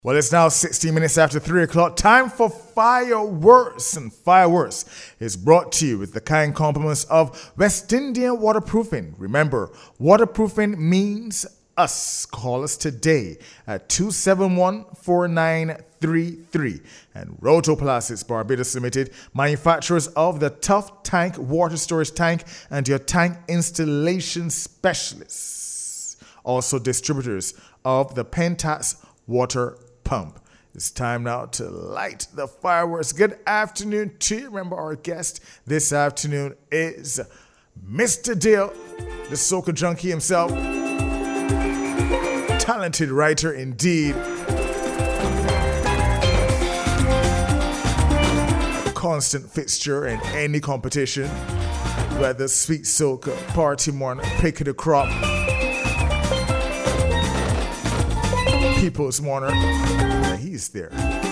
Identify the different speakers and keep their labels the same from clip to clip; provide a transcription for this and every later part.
Speaker 1: Well, it's now 16 minutes after 3 o'clock. Time for fireworks. And fireworks is brought to you with the kind compliments of West Indian Waterproofing. Remember, waterproofing means us. Call us today at 271-4933. And Rotoplastics Barbados Limited, manufacturers of the Tough Tank water storage tank and your tank installation specialists. Also distributors of the Pentax water pump. It's time now to light the fireworks. Good afternoon to you. Remember, our guest this afternoon is Mr. Dale, the soca junkie himself. Talented writer indeed. A constant fixture in any competition, whether sweet soca, party morning, pick of the crop, People's Mourner, he's there.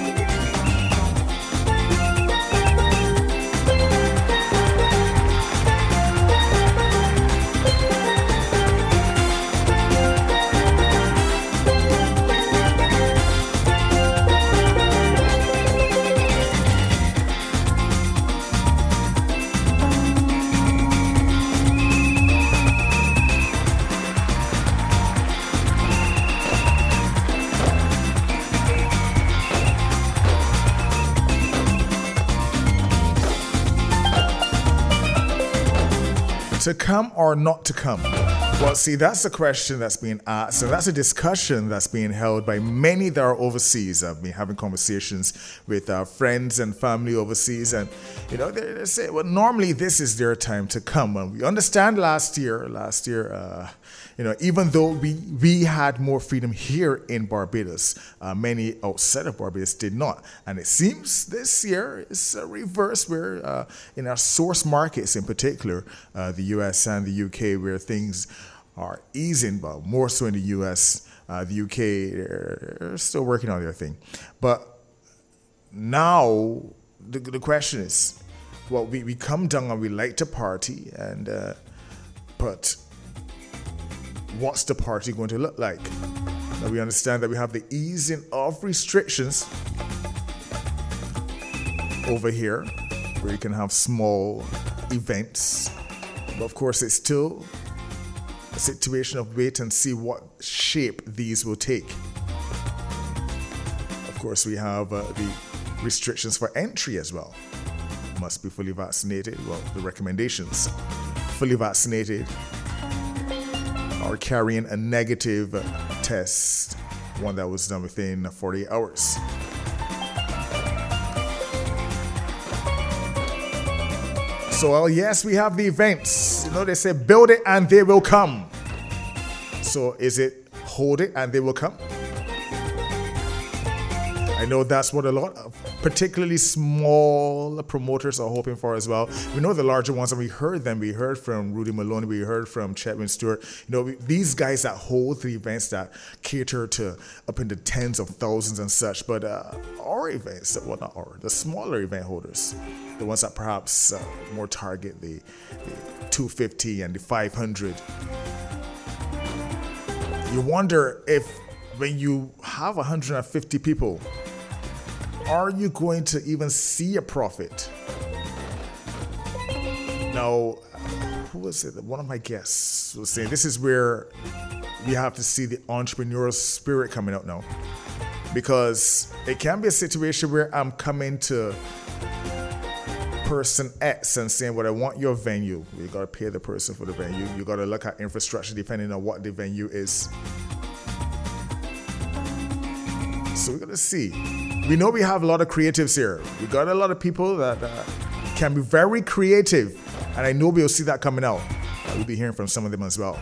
Speaker 1: To come or not to come? Well, see, that's a question that's being asked, and that's a discussion that's being held by many that are overseas. I've been having conversations with friends and family overseas, and they say, well, normally this is their time to come. And we understand last year, even though we had more freedom here in Barbados, many outside of Barbados did not. And it seems this year is a reverse, where in our source markets in particular, the US and the UK, where things are easing, but more so in the US, the UK, they're still working on their thing. But now the question is, well, we come down and we like to party, and but what's the party going to look like? Now we understand that we have the easing of restrictions over here, where you can have small events. But of course, it's still a situation of wait and see what shape these will take. Of course, we have the restrictions for entry as well. Must be fully vaccinated. Well, the recommendations: fully vaccinated or carrying a negative test, one that was done within 48 hours. So, yes, we have the events. They say build it and they will come. So is it hold it and they will come? I know that's what a lot of particularly small promoters are hoping for as well. We know the larger ones, and we heard them. We heard from Rudy Maloney. We heard from Chetwin Stewart. These guys that hold the events that cater to up into tens of thousands and such. But our events, well, not our, the smaller event holders, the ones that perhaps more target the 250 and the 500. You wonder if when you have 150 people, are you going to even see a profit? Now, who was it? One of my guests was saying this is where we have to see the entrepreneurial spirit coming out now. Because it can be a situation where I'm coming to person X and saying, well, I want your venue. You got to pay the person for the venue. You got to look at infrastructure depending on what the venue is. So we're going to see. We know we have a lot of creatives here. We got a lot of people that can be very creative. And I know we'll see that coming out. We'll be hearing from some of them as well.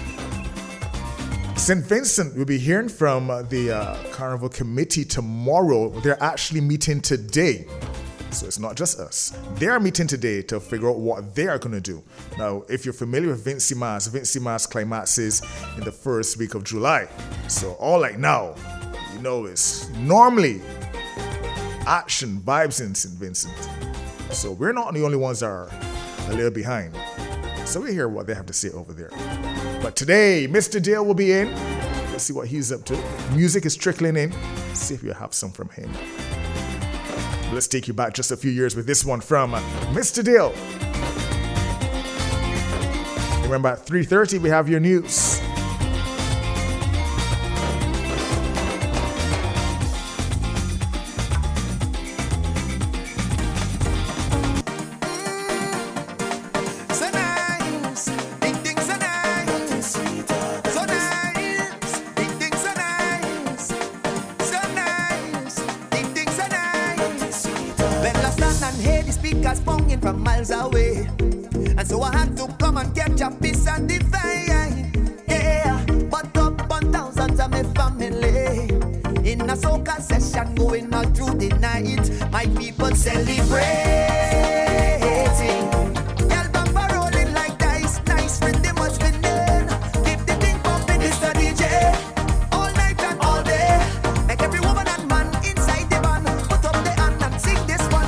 Speaker 1: St. Vincent, we'll be hearing from the Carnival Committee tomorrow. They're actually meeting today. So it's not just us. They're meeting today to figure out what they are going to do. Now, if you're familiar with Vincy Mas climaxes in the first week of July. So all like now, it's normally action, vibes in St. Vincent. So we're not the only ones that are a little behind. So we hear what they have to say over there. But today, Mr. Dale will be in. Let's see what he's up to. Music is trickling in. Let's see if we have some from him. Let's take you back just a few years with this one from Mr. Dill. Remember, at 3:30 we have your news.
Speaker 2: From miles away, and so I had to come and catch a piece of divine. Yeah, but up on thousands of my family in a soca session going on through the night. My people celebrating. Girl bumper rolling like dice, nice rhythm was spinning. Keep the thing pumping, Mr. DJ. All night and all day, make every woman and man inside the band put up their hand and sing this one.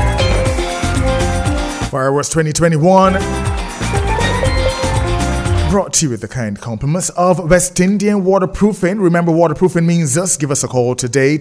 Speaker 1: Fireworks 2021. Brought to you with the kind compliments of West Indian Waterproofing. Remember, waterproofing means us. Give us a call today,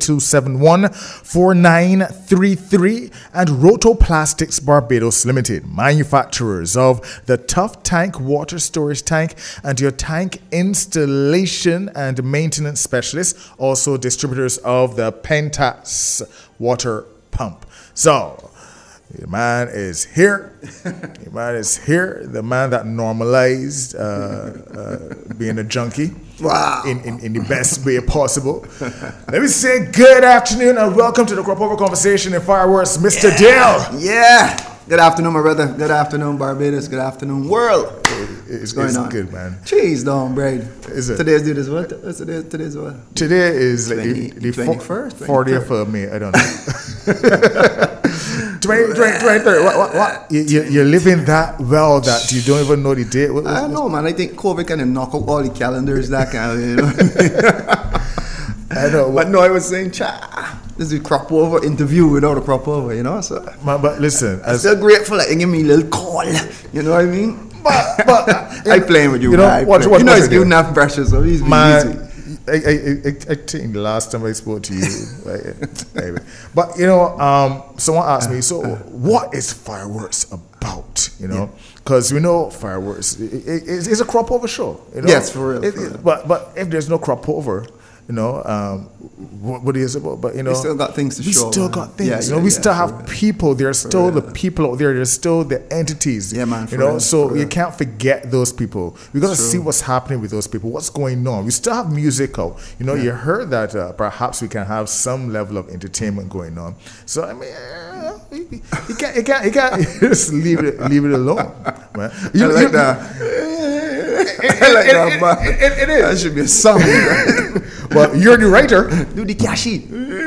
Speaker 1: 271-4933. And Roto Plastics Barbados Limited, manufacturers of the Tough Tank water storage tank and your tank installation and maintenance specialists. Also distributors of the Pentax water pump. So, the man is here. The man is here. The man that normalized being a junkie.
Speaker 3: Wow.
Speaker 1: In the best way possible. Let me say good afternoon and welcome to the Crop Over Conversation in Fireworks, Mr. Dale.
Speaker 3: Yeah. Good afternoon, my brother. Good afternoon, Barbados. Good afternoon, world.
Speaker 1: It's
Speaker 3: going on?
Speaker 1: Good, man.
Speaker 3: Cheese, don't bread.
Speaker 1: Is it?
Speaker 3: Today's date is what? Today's what?
Speaker 1: Today is
Speaker 3: 20,
Speaker 1: the
Speaker 3: 21st?
Speaker 1: 40th of May. I don't know. 23rd. What? You're living that well that you don't even know the date.
Speaker 3: I don't know, man. I think COVID kind of knock out all the calendars that kind of, you know.
Speaker 1: I know.
Speaker 3: But no, I was saying, this is a crop over interview without a crop over, you know. So,
Speaker 1: but listen,
Speaker 3: I'm still grateful that you give me a little call. You know what I mean?
Speaker 1: But
Speaker 3: I playing with you,
Speaker 1: you know,
Speaker 3: man.
Speaker 1: what
Speaker 3: You know, it's giving enough pressure, so he's easy.
Speaker 1: I think the last time I spoke to you, anyway. But you know, someone asked me, so what is fireworks about? You know, because we know fireworks is a crop over show. You know?
Speaker 3: Yes, for real.
Speaker 1: But if there's no crop over, you know, what is it about? But you know,
Speaker 3: we still got things to show.
Speaker 1: We still got things.
Speaker 3: Yeah,
Speaker 1: you know, we still have people. There's still the people out there. There's still the entities.
Speaker 3: Yeah, man.
Speaker 1: You know, so you can't forget those people. We got to see what's happening with those people. What's going on? We still have music out. You know, you heard that perhaps we can have some level of entertainment going on. So I mean, you can't just leave it alone, man.
Speaker 3: I like that. Man.
Speaker 1: It is.
Speaker 3: That should be a song.
Speaker 1: Well, you're the writer.
Speaker 3: Do the cashy.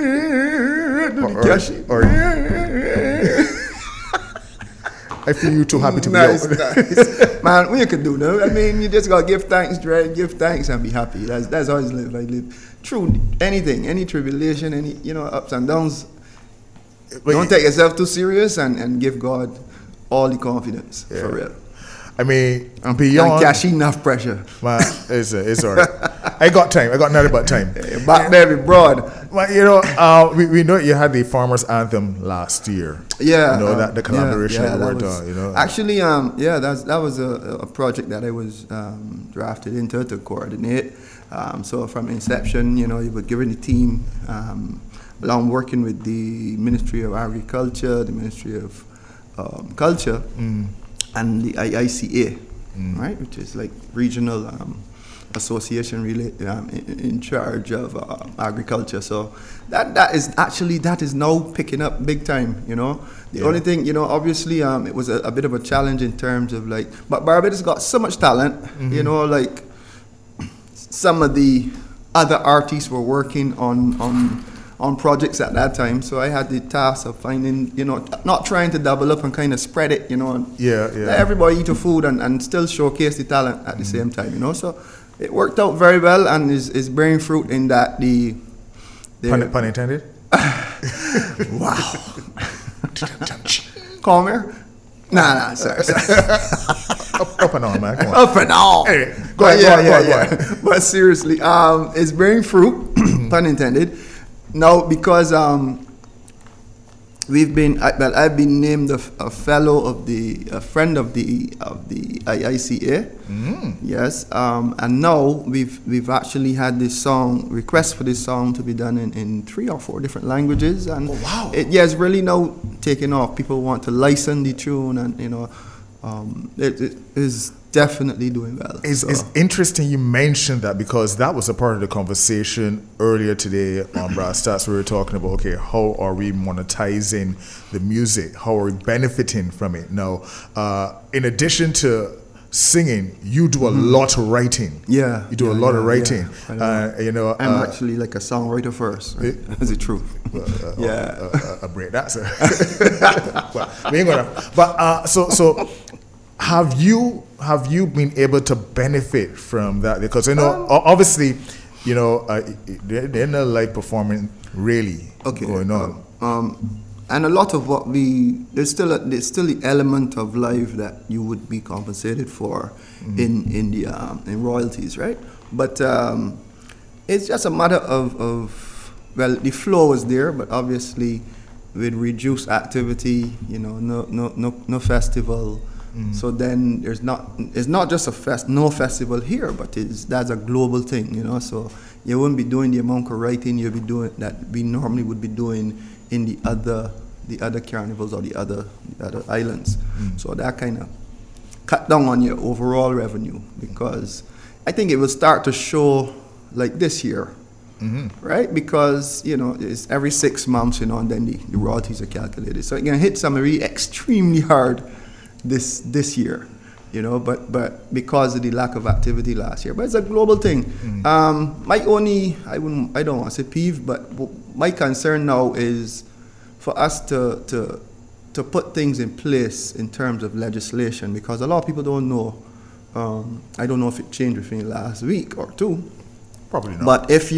Speaker 1: I feel you too happy to be
Speaker 3: nice. Man, what you can do though? I mean, you just gotta give thanks, Dre. Give thanks and be happy. That's always live. Like live through anything, any tribulation, any ups and downs. Don't take yourself too serious and give God all the confidence for real.
Speaker 1: I mean, beyond
Speaker 3: and cash enough pressure.
Speaker 1: Man, it's all right. I got time. I got nothing but time.
Speaker 3: Back baby broad.
Speaker 1: Well, you know, we know you had the Farmers Anthem last year.
Speaker 3: Yeah.
Speaker 1: You know, that the collaboration that we worked on, you know.
Speaker 3: Actually, that was a project that I was drafted into to coordinate. So from inception, you know, you were given the team, along working with the Ministry of Agriculture, the Ministry of Culture, and the IICA, right, which is like regional association really in charge of agriculture. So that is now picking up big time. You know, the only thing, you know, obviously it was a bit of a challenge in terms of like, but Barbados got so much talent. You know, like some of the other artists were working on projects at that time, so I had the task of finding, you know, not trying to double up and kind of spread it, you know, and let everybody eat the food and still showcase the talent at the same time, you know. So it worked out very well and is bearing fruit in that the
Speaker 1: pun intended.
Speaker 3: Wow. Come here. Nah, sorry.
Speaker 1: Up and on, man. Come on.
Speaker 3: Up and on.
Speaker 1: Hey, go ahead.
Speaker 3: But seriously, it's bearing fruit, pun intended. Now, because I've been named a fellow of a friend of the IICA. Yes, and now we've actually had this request for this song to be done in 3 or 4 different languages, and it's really now taking off. People want to license the tune, and you know, it is definitely doing well.
Speaker 1: It's interesting you mentioned that, because that was a part of the conversation earlier today on Brass Stats. We were talking about, okay, how are we monetizing the music? How are we benefiting from it? Now, in addition to singing, you do a lot of writing.
Speaker 3: Yeah.
Speaker 1: You do a lot of writing. You know,
Speaker 3: I'm actually like a songwriter first. Right? Is it true?
Speaker 1: A great dancer. Well, we ain't gonna. But so. Have you been able to benefit from that? Because you know, obviously, you know, they're not like performing really going on.
Speaker 3: and a lot of what there's still the element of life that you would be compensated for in in royalties, right? But it's just a matter of well, the flow is there, but obviously with reduced activity, no festival. So then it's not just no festival here, but that's a global thing, So you wouldn't be doing the amount of writing you'll be doing that we normally would be doing in the other carnivals or the other islands. So that kind of cut down on your overall revenue, because I think it will start to show like this year. Right? Because, it's every 6 months, and then the royalties are calculated. So it can hit somebody extremely hard this year, but because of the lack of activity last year. But it's a global thing. I don't want to say peeve, but my concern now is for us to put things in place in terms of legislation, because a lot of people don't know. I don't know if it changed within the last week or two.
Speaker 1: Probably not.
Speaker 3: But if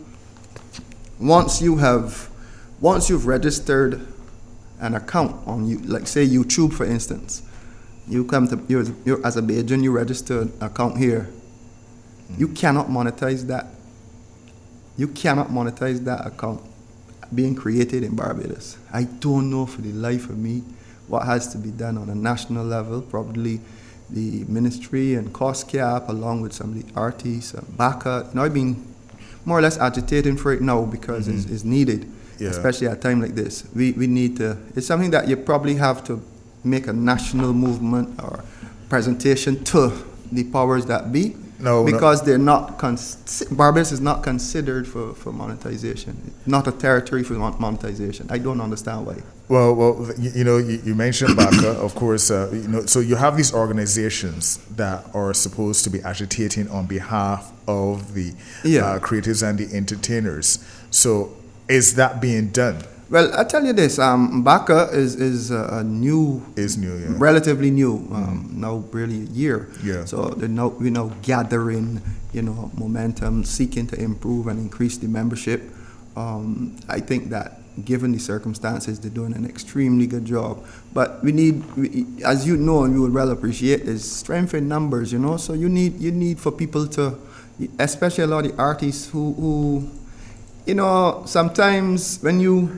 Speaker 3: once you've registered an account on like say YouTube, for instance, you're as a Bajan, you register an account here. You cannot monetize that. You cannot monetize that account being created in Barbados. I don't know for the life of me what has to be done on a national level. Probably the ministry and cost cap, along with some of the artists, BACA. I've been more or less agitating for it now because it's needed, especially at a time like this. We need to. It's something that you probably have to make a national movement or presentation to the powers that be. Because they're not. Barbados is not considered for monetization. Not a territory for monetization. I don't understand why.
Speaker 1: Well, you mentioned BACA, of course. So you have these organizations that are supposed to be agitating on behalf of the creatives and the entertainers. So is that being done?
Speaker 3: Well, I tell you this, BACA is new, relatively new, now barely a year.
Speaker 1: Yeah.
Speaker 3: So we're now gathering, momentum, seeking to improve and increase the membership. I think that given the circumstances, they're doing an extremely good job. But we need, as you know, and you would well appreciate, is strength in numbers. So you need for people to, especially a lot of the artists who sometimes when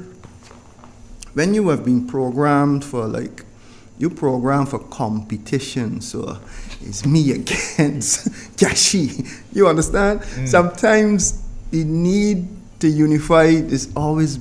Speaker 3: you have been programmed for you program for competition, so it's me against Kashi. You understand? Sometimes the need to unify is always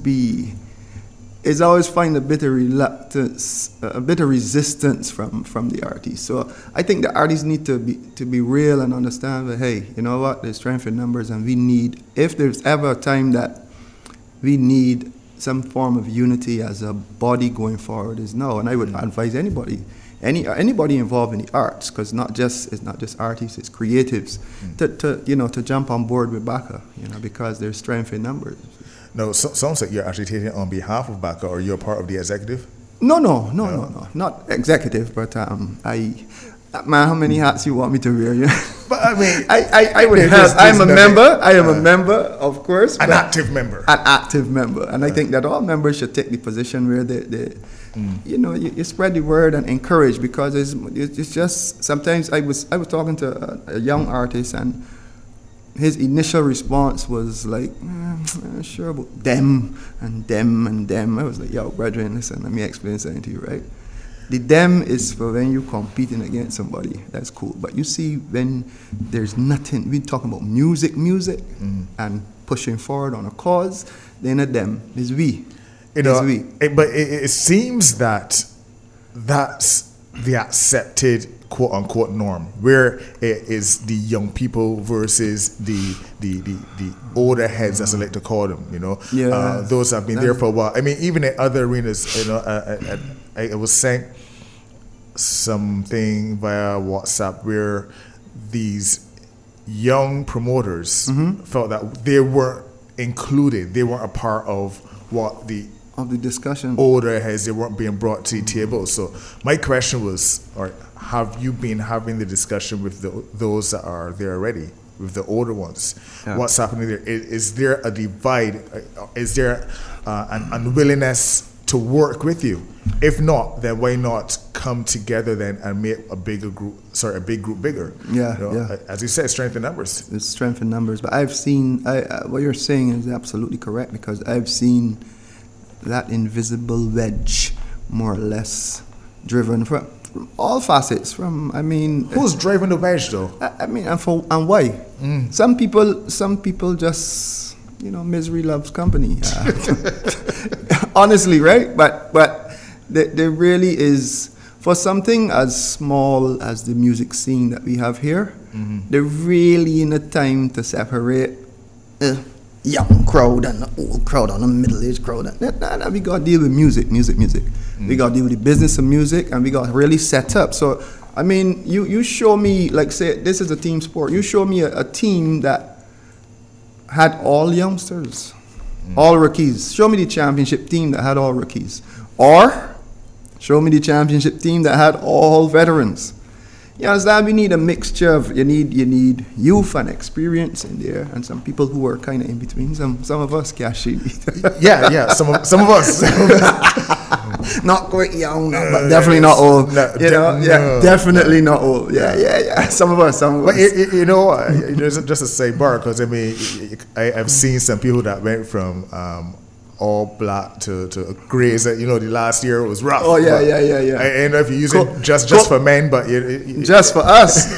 Speaker 3: find a bit of reluctance, a bit of resistance from the artists. So I think the artists need to be real and understand that, hey, you know what, there's strength in numbers, and we need, if there's ever a time that we need some form of unity as a body going forward, is now. And I would advise anybody involved in the arts, because it's not just artists, it's creatives, to jump on board with BACA, because there's strength in numbers.
Speaker 1: No, sounds like you're agitating on behalf of BACA, or you're part of the executive?
Speaker 3: No, not executive, but man, how many hats you want me to wear?
Speaker 1: But I mean,
Speaker 3: I would help. I'm a member. I am a member, of course.
Speaker 1: An active member.
Speaker 3: An active member, and I think that all members should take the position where you spread the word and encourage, because it's just sometimes I was talking to a young artist, and his initial response was like, sure about them and them and them. I was like, yo, brethren, listen, let me explain something to you, right? The them is for when you're competing against somebody. That's cool. But you see, when there's nothing, we're talking about music, and pushing forward on a cause, then a them is we.
Speaker 1: But it seems that that's the accepted quote-unquote norm, where it is the young people versus the older heads, as I like to call them, those have been there for a while. I mean, even in other arenas, I was sent something via WhatsApp where these young promoters felt that they weren't included, they weren't a part of what the
Speaker 3: discussion.
Speaker 1: Older heads, they weren't being brought to the table. So my question was, have you been having the discussion with those that are there already, with the older ones? Yeah. What's happening there? Is there a divide? Is there an unwillingness to work with you? If not, then why not come together then and make a big group bigger?
Speaker 3: Yeah,
Speaker 1: you know,
Speaker 3: yeah.
Speaker 1: As you said, strength in numbers.
Speaker 3: It's strength in numbers. But I've seen, what you're saying is absolutely correct, because I've seen that invisible wedge more or less driven from all facets.
Speaker 1: Who's driving the wedge though?
Speaker 3: And why? Some people just, misery loves company. Honestly, right? But there really is, for something as small as the music scene that we have here, there really in a time to separate young crowd and the old crowd and the middle-aged crowd. Nah, we got to deal with music. We got to deal with the business of music, and we got to really set up. So, you show me, like, say, this is a team sport. You show me a team that had all youngsters, all rookies. Show me the championship team that had all rookies. Or show me the championship team that had all veterans. You understand? We need a mixture of, you need youth and experience in there, and some people who are kind of in between. Some of us, Kashi.
Speaker 1: Yeah. Some of us.
Speaker 3: Not quite young, but definitely not old. Definitely not old. Yeah. Some of us.
Speaker 1: But just to say, Bar, because I've seen some people that went from all black to grays. The last year was rough.
Speaker 3: Oh yeah.
Speaker 1: I know if you use it just for men, but
Speaker 3: just for us.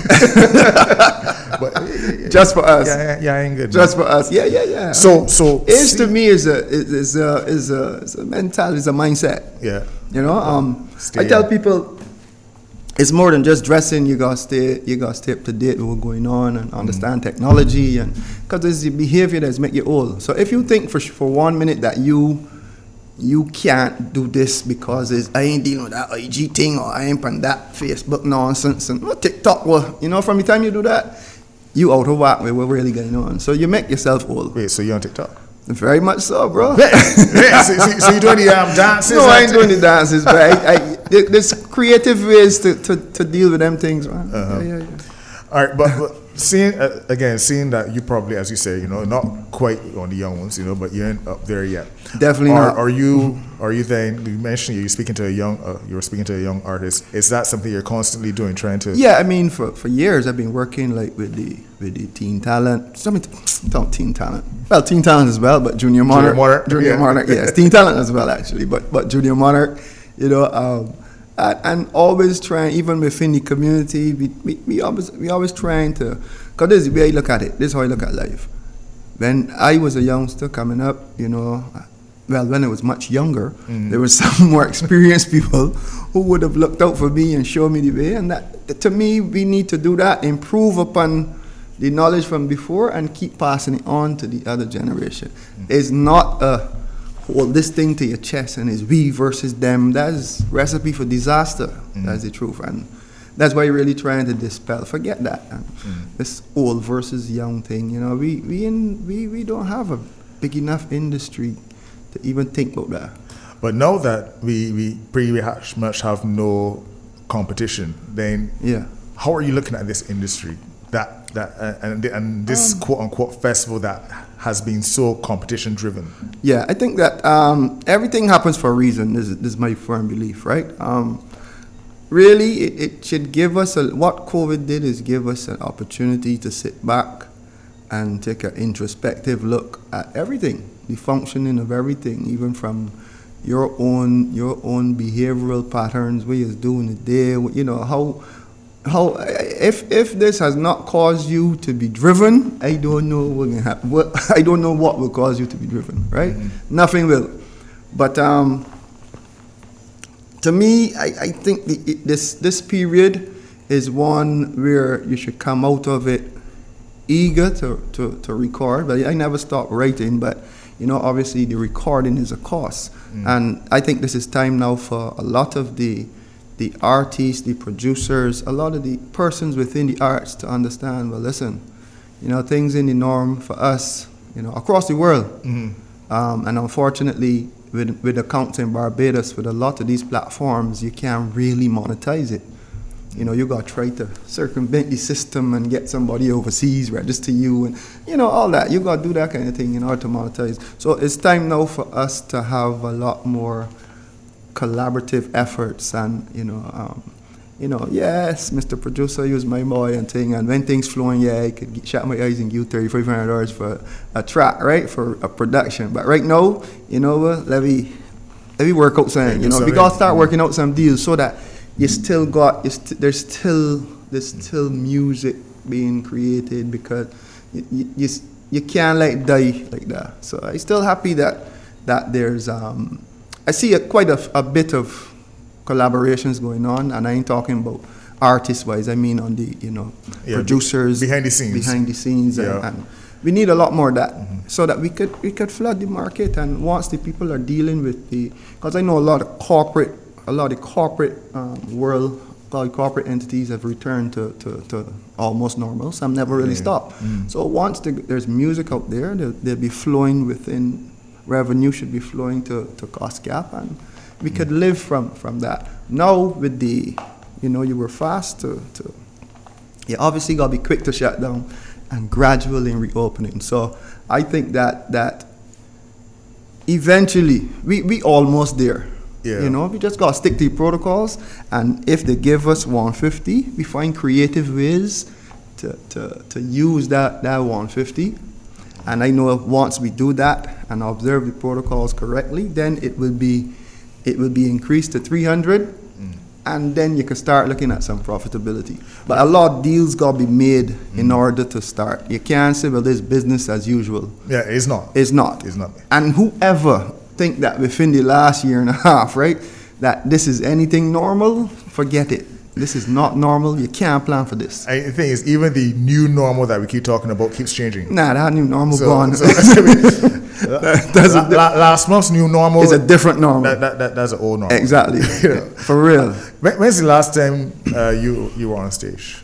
Speaker 1: But
Speaker 3: just for us.
Speaker 1: Yeah, ain't good.
Speaker 3: Just for us. Yeah.
Speaker 1: So
Speaker 3: age to me is a mentality, is a mindset.
Speaker 1: Yeah.
Speaker 3: I tell people, it's more than just dressing. You gotta stay up to date with what's going on and understand technology, and because it's the behavior that's make you old. So if you think for 1 minute that you can't do this because I ain't dealing with that IG thing, or I ain't on that Facebook nonsense and TikTok, from the time you do that, you out of whack with what's really going on. So you make yourself old.
Speaker 1: Wait, so you're on TikTok?
Speaker 3: Very much so, bro.
Speaker 1: So you doing the dances?
Speaker 3: No, I ain't doing the dances, but there's creative ways to deal with them things, man. Yeah.
Speaker 1: All right, but seeing that you probably, as you say, not quite on the young ones, but you ain't up there yet.
Speaker 3: Definitely not.
Speaker 1: Are you then? You mentioned you were speaking to a young artist. Is that something you're constantly doing, trying to?
Speaker 3: Yeah, for years I've been working like with the teen talent. Teen talent. Well, teen talent as well, but Junior Monarch. Junior Monarch, yes, teen talent as well actually, but Junior Monarch, and always trying, even within the community, we always trying to, because this is the way I look at it. This is how I look at life. When I was a youngster coming up, when I was much younger, there were some more experienced people who would have looked out for me and showed me the way. And that, to me, we need to do that, improve upon the knowledge from before and keep passing it on to the other generation. It's not hold this thing to your chest and it's we versus them. That's recipe for disaster. That's the truth. And that's why you're really trying to dispel. Forget that. This old versus young thing. We don't have a big enough industry to even think about that.
Speaker 1: But now that we pretty much have no competition, then how are you looking at this industry and this quote unquote festival that has been so competition driven?
Speaker 3: Yeah, I think that everything happens for a reason. This is my firm belief, right? Really, it should give us what COVID did is give us an opportunity to sit back and take an introspective look at everything, the functioning of everything, even from your own behavioral patterns, what you're doing the day, how if this has not caused you to be driven, I don't know what can happen. I don't know what will cause you to be driven, right? Nothing will. But to me, I think this period is one where you should come out of it eager to record. But I never stop writing, but obviously the recording is a cost. And I think this is time now for a lot of the artists, the producers, a lot of the persons within the arts to understand, well, listen, things in the norm for us, across the world. And unfortunately, with accounts in Barbados, with a lot of these platforms, you can't really monetize it. You got to try to circumvent the system and get somebody overseas, register you, and, all that. You got to do that kind of thing in order to monetize. So it's time now for us to have a lot more collaborative efforts, and yes, Mr. Producer, use my boy and thing, and when things flowing, yeah, I could shut my eyes and give $3,500 for a track, right, for a production. But right now, let me work out something, we gotta start working out some deals so that you still got, there's still music being created, because you can't die like that. So I'm still happy that there's I see quite a bit of collaborations going on, and I ain't talking about artist wise. I mean on the producers
Speaker 1: behind the scenes,
Speaker 3: and we need a lot more of that, so that we could flood the market. And once the people are dealing with because I know a lot of corporate world, corporate entities have returned to almost normal. Some never really stopped. So once there's music out there, they'll be flowing within. Revenue should be flowing to cost gap, and we could live from that. Now with you were fast to you obviously got to be quick to shut down and gradually reopening. So I think that eventually we almost there.
Speaker 1: Yeah.
Speaker 3: We just got to stick to the protocols, and if they give us 150, we find creative ways to use that 150. And I know once we do that and observe the protocols correctly, then it will be increased to 300, and then you can start looking at some profitability. But a lot of deals got to be made in order to start. You can't say, well, this business as usual.
Speaker 1: Yeah, it's not.
Speaker 3: It's not. And whoever think that within the last year and a half, right, that this is anything normal, forget it. This is not normal. You can't plan for this.
Speaker 1: The thing is, even the new normal that we keep talking about keeps changing.
Speaker 3: Nah, that new normal gone.
Speaker 1: Last month's new normal
Speaker 3: is a different normal.
Speaker 1: That's an old normal.
Speaker 3: Exactly. For real.
Speaker 1: When's the last time you were on stage?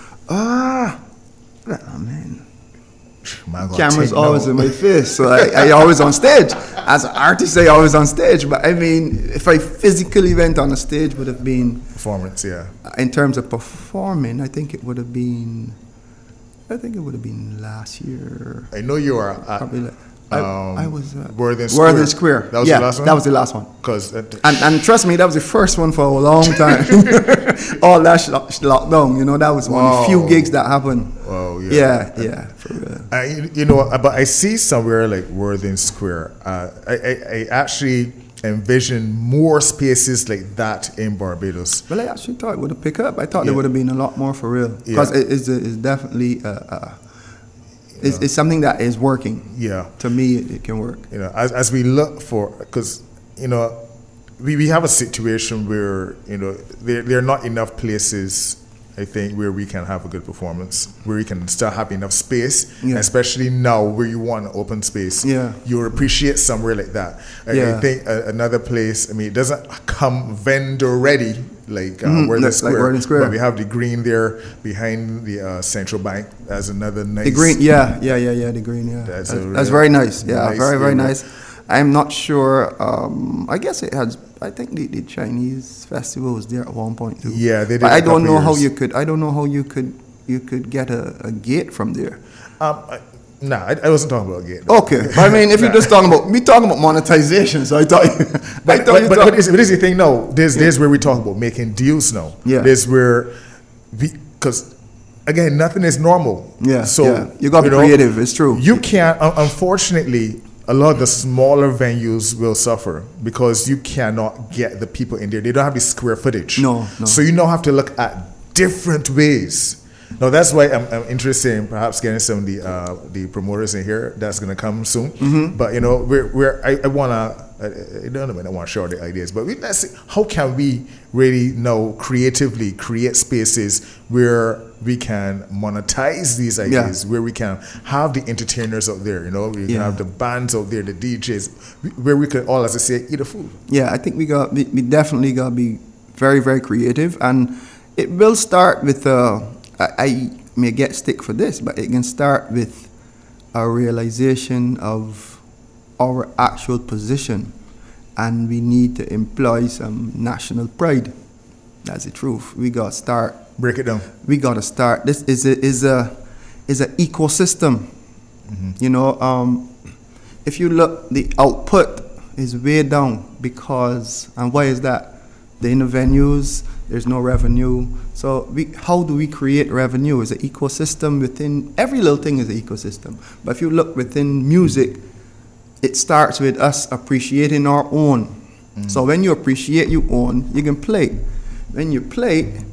Speaker 3: Man.
Speaker 1: Cameras
Speaker 3: always in my face, so I always on stage. As an artist, I always on stage. But I mean, if I physically went on a stage, would have been
Speaker 1: performance. Yeah.
Speaker 3: In terms of performing, I think it would have been last year.
Speaker 1: I know you are.
Speaker 3: Probably. I was
Speaker 1: Worthing
Speaker 3: Square.
Speaker 1: That was the last one.
Speaker 3: That was the last one.
Speaker 1: And
Speaker 3: trust me, that was the first one for a long time. All that lockdown, that was one of the few gigs that happened.
Speaker 1: Wow,
Speaker 3: yeah, for real.
Speaker 1: But I see somewhere like Worthing Square. I actually envision more spaces like that in Barbados.
Speaker 3: Well, I actually thought it would have picked up. I thought there would have been a lot more for real, because it's definitely. It's something that is working.
Speaker 1: Yeah.
Speaker 3: To me, it can work.
Speaker 1: As we look for, because, we have a situation where, there are not enough places, I think, where we can have a good performance, where we can still have enough space, especially now where you want an open space.
Speaker 3: Yeah.
Speaker 1: You appreciate somewhere like that. I think another place, it doesn't come vendor ready, like Worthing Square.
Speaker 3: Like Worthing Square.
Speaker 1: But we have the green there behiin the Central Bank. That's another nice.
Speaker 3: The green, the green, yeah. That's very nice. Yeah, nice, very nice. I'm not sure. I guess it has. I think the Chinese festival was there at one point too.
Speaker 1: Yeah, they did.
Speaker 3: But I don't know how you could. I don't know how you could get a gate from there.
Speaker 1: I wasn't talking about a gate.
Speaker 3: Okay, but I mean, if you're just talking about monetization, so I thought.
Speaker 1: But this is the thing. No, there's where we talk about making deals now.
Speaker 3: Yeah.
Speaker 1: There's where, because again, nothing is normal.
Speaker 3: Yeah.
Speaker 1: So
Speaker 3: you got to be creative. It's true.
Speaker 1: You can't. Unfortunately, a lot of the smaller venues will suffer because you cannot get the people in there. They don't have the square footage.
Speaker 3: No.
Speaker 1: So you now have to look at different ways. Now that's why I'm interested in perhaps getting some of the promoters in here. That's going to come soon. Mm-hmm. But I want to share the ideas. But let's see, how can we really now creatively create spaces where we can monetize these ideas, where we can have the entertainers out there, we can have the bands out there, the DJs, where we can all, as I say, eat the food.
Speaker 3: Yeah, I think we definitely got to be very, very creative, and it will start with I may get stick for this, but it can start with a realization of our actual position, and we need to employ some national pride. That's the truth. We got to start.
Speaker 1: Break it down.
Speaker 3: We got to start. This is a ecosystem. Mm-hmm. If you look the output, is way down because, and why is that? In the venues, there's no revenue. So how do we create revenue? It's an ecosystem within, every little thing is an ecosystem. But if you look within music, it starts with us appreciating our own. So when you appreciate your own, you can play. When you play,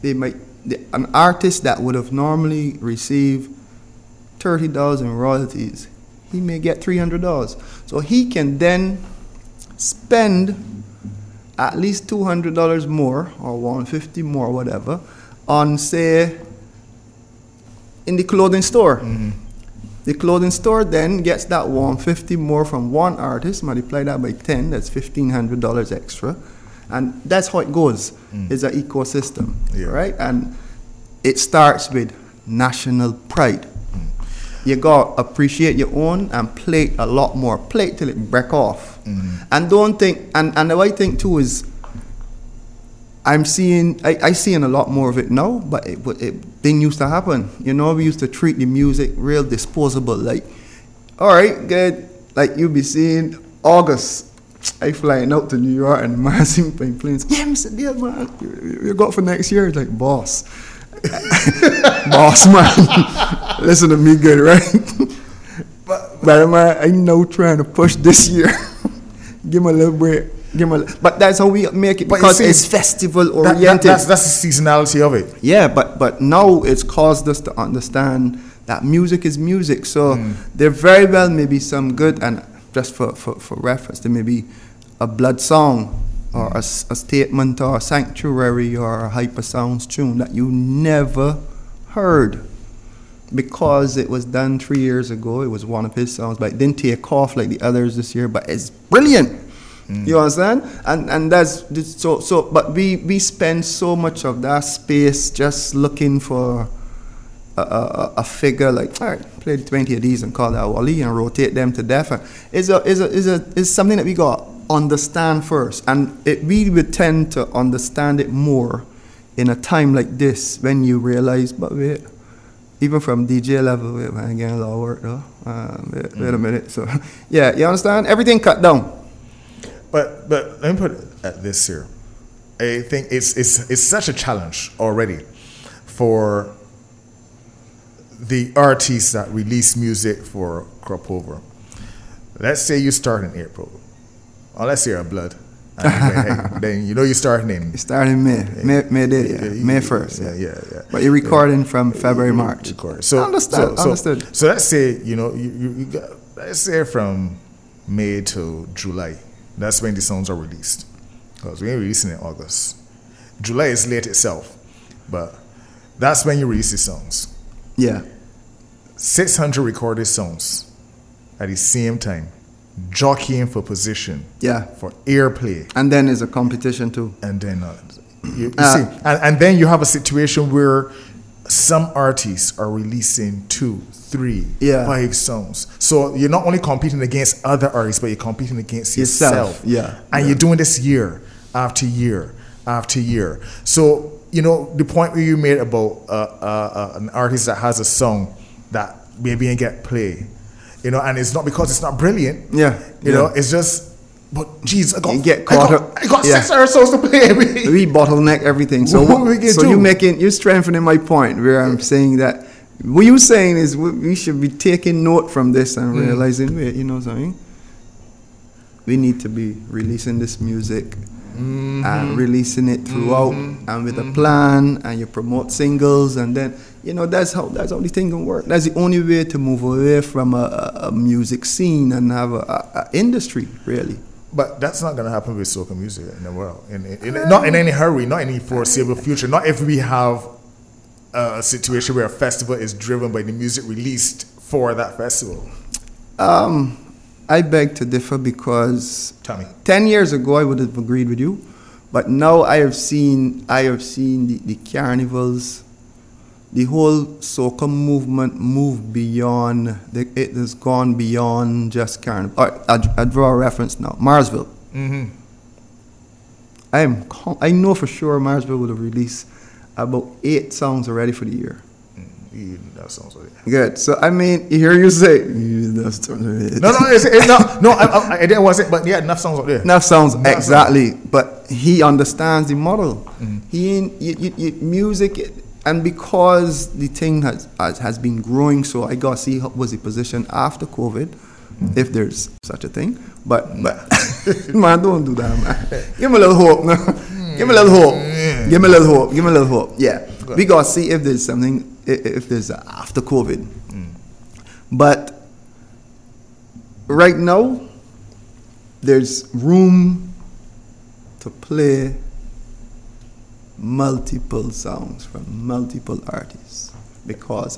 Speaker 3: an artist that would have normally received $30 in royalties, he may get $300. So he can then spend at least $200 more or $150 more, whatever, on, say, in the clothing store. The clothing store then gets that $150 more from one artist, multiply that by 10, that's $1,500 extra. And that's how it goes. It's an ecosystem, right? And it starts with national pride. You got to appreciate your own and play it a lot more. Play it till it break off. And don't think, and the way I think too is, I seeing a lot more of it now, but it didn't used to happen. You know, we used to treat the music real disposable. Like, all right, good. Like you be seeing August, I flying out to New York and the man seeing planes. Yeah, Mr. Deal, man, you got for next year. It's like, boss. Boss, man. Listen to me good, right? But man, I'm now trying to push this year. Give me a little break. But that's how we make it, because it's festival oriented.
Speaker 1: That's the seasonality of it.
Speaker 3: Yeah, but now it's caused us to understand that music is music. So there very well may be some good, and just for reference, there may be a blood song or a statement or a sanctuary or a hyper sounds tune that you never heard because it was done 3 years ago. It was one of his songs, but it didn't take off like the others this year, but it's brilliant. You understand? And that's so but we spend so much of that space just looking for a figure like, all right, play the 20 of these and call that Wally and rotate them to death. Is something that we got understand first, and we would tend to understand it more in a time like this when you realize, but wait, even from DJ level, wait, man, getting a lot of work though. Wait a minute. So yeah, you understand? Everything cut down.
Speaker 1: But let me put it at this here. I think it's such a challenge already for the artists that release music for crop over. Let's say you start in April, or let's say you're Blood. Then you know you're starting in.
Speaker 3: You start in May 1st.
Speaker 1: Yeah.
Speaker 3: But you're recording from February, March.
Speaker 1: So
Speaker 3: understood.
Speaker 1: So let's say you got, let's say from May to July. That's when the songs are released. Because we ain't releasing in August. July is late itself, but that's when you release the songs.
Speaker 3: Yeah.
Speaker 1: 600 recorded songs at the same time, jockeying for position.
Speaker 3: Yeah.
Speaker 1: For airplay.
Speaker 3: And then there's a competition too.
Speaker 1: And then you see, and then you have a situation where some artists are releasing 2, 3, 5 songs. So you're not only competing against other artists, but you're competing against yourself.
Speaker 3: Yeah.
Speaker 1: And you're doing this year after year after year. So, you know, the point where you made about an artist that has a song that maybe ain't get play, you know, and it's not because it's not brilliant.
Speaker 3: Yeah.
Speaker 1: You know, it's just, but geez, I got 6 hours songs to play.
Speaker 3: We bottleneck everything. So you're strengthening my point where I'm saying that what you're saying is we should be taking note from this and realizing, wait, you know something? We need to be releasing this music and releasing it throughout and with a plan, and you promote singles, and then, you know, that's how the thing can work. That's the only way to move away from a music scene and have a industry, really.
Speaker 1: But that's not going to happen with soca music in the world. Not in any hurry, not in any foreseeable future. Not if we have a situation where a festival is driven by the music released for that festival.
Speaker 3: I beg to differ, because
Speaker 1: Tell me.
Speaker 3: 10 years ago I would have agreed with you, but now I have seen the carnivals, the whole soca movement move beyond. It has gone beyond just carnival. I draw a reference now. Marsville. I know for sure Marsville would have released about 8 songs already for the year.
Speaker 1: Enough songs with it.
Speaker 3: Good. So I mean, you hear you say enough songs with it.
Speaker 1: It wasn't. But yeah, enough songs up there.
Speaker 3: Enough songs, exactly. But he understands the model. Music, and because the thing has been growing, so I gotta see what was the position after COVID, if there's such a thing. But man, don't do that, man. Give me a little hope, no? Give me a little hope. Give me a little hope. Give me a little hope. Yeah, we gotta see if there's something, if there's after COVID. But right now, there's room to play multiple songs from multiple artists because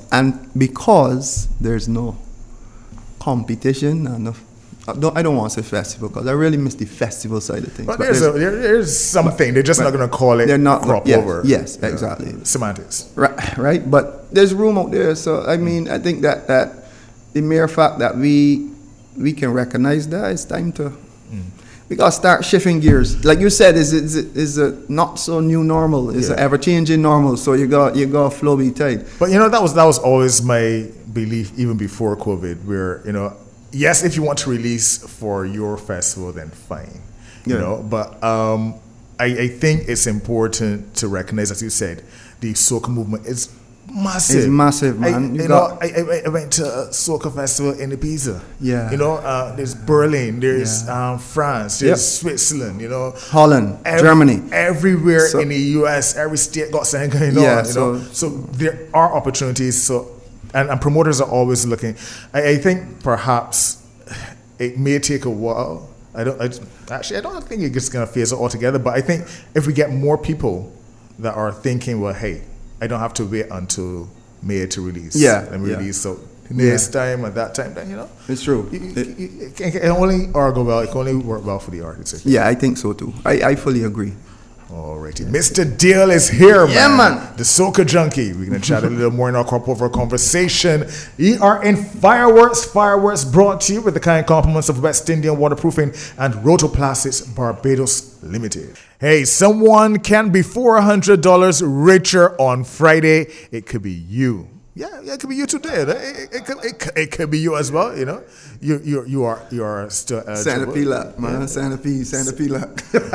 Speaker 3: there's no competition and I don't want to say festival because I really miss the festival side of things.
Speaker 1: But there's something. They're just not going to call it.
Speaker 3: They're not
Speaker 1: crop over.
Speaker 3: Yes, exactly.
Speaker 1: Semantics.
Speaker 3: Right. But there's room out there. So I mean, I think that the mere fact that we can recognize that it's time to. We gotta start shifting gears. Like you said, is a not so new normal. It's an ever changing normal. So you got flow be tight.
Speaker 1: But that was always my belief even before COVID. Where yes, if you want to release for your festival, then fine. But I think it's important to recognize, as you said, the soca movement is massive.
Speaker 3: It's massive, man.
Speaker 1: I went to a soca festival in Ibiza.
Speaker 3: Yeah.
Speaker 1: There's Berlin, there's France, there's Switzerland,
Speaker 3: Holland, Germany.
Speaker 1: Everywhere in the US, every state got something going on. So there are opportunities. So and promoters are always looking. I think perhaps it may take a while. I don't think it's gonna phase it altogether, but I think if we get more people that are thinking, well, hey, I don't have to wait until May to release. Release. So this time at that time, then
Speaker 3: it's true.
Speaker 1: It can only go well. It can only work well for the artist.
Speaker 3: Yeah, I think so too. I fully agree.
Speaker 1: Alrighty, Mr. Dale is here, man.
Speaker 3: Yeah, man.
Speaker 1: The Soca Junkie. We're gonna chat a little more in our crop over conversation. We are in Fireworks. Fireworks brought to you with the kind compliments of West Indian Waterproofing and Rotoplastics Barbados Limited. Hey, someone can be $400 richer on Friday. It could be you. Yeah, it could be you today. It could be you as well. You are still
Speaker 3: Santa Pila, man. Santa Pila.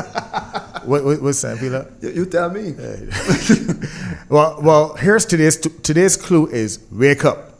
Speaker 1: What's Santa Pila?
Speaker 3: You tell me.
Speaker 1: Well. Here's today's clue is wake up.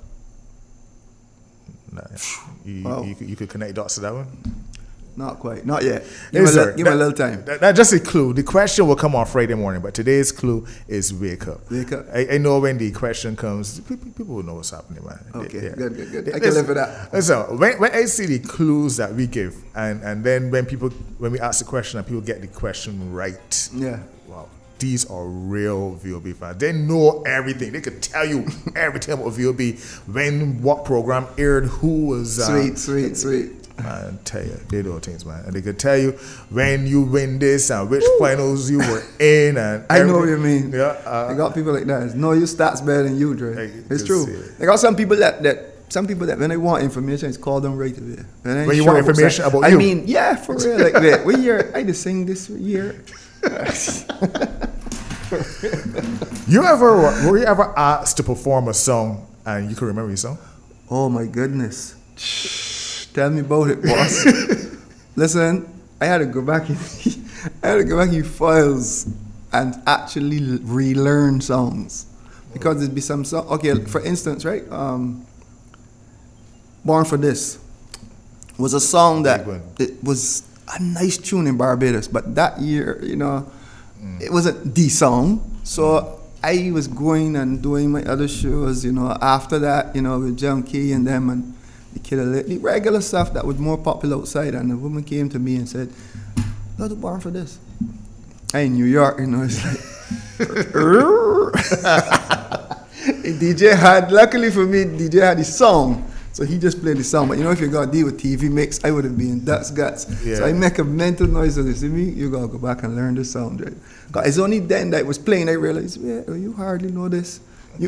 Speaker 1: You could connect dots to that one.
Speaker 3: Not quite. Not yet. Give me a little time.
Speaker 1: That's just a clue. The question will come on Friday morning, but today's clue is wake up.
Speaker 3: Wake up.
Speaker 1: I know when the question comes, people will know what's happening, man.
Speaker 3: Okay, good. I can live with that.
Speaker 1: So when I see the clues that we give, and then when we ask the question and people get the question right, wow, these are real VOB fans. They know everything. They could tell you everything about VOB, what program aired, who was.
Speaker 3: Sweet.
Speaker 1: Man, tell you, they do things, man. And they could tell you when you win this and which finals you were in. And
Speaker 3: I know what you mean.
Speaker 1: Yeah,
Speaker 3: I got people like that. No, your stats better than you, Dre. It's true. I got some people that when they want information, it's called them right away.
Speaker 1: When you want information about you?
Speaker 3: I mean, yeah, for real. Like that. What year? I just sing this year.
Speaker 1: Were you ever asked to perform a song and you can remember your song?
Speaker 3: Oh my goodness. Tell me about it, boss. Listen, I had to go back in files and actually relearn songs because there'd be some song. Okay, for instance, right? "Born for This" was a song that it was a nice tune in Barbados, but that year, it wasn't the song. So I was going and doing my other shows, after that, with Junkie and them and the Killer, the regular stuff that was more popular outside. And the woman came to me and said, "Go to Born for This." In New York, it's like, DJ had, luckily for me, DJ had the song. So he just played the song. But if you got to deal with TV mix, I would have been Dutch guts. Yeah. So I make a mental noise of this. You got to go back and learn the sound, right? Because it's only then that it was playing, I realized, you hardly know this.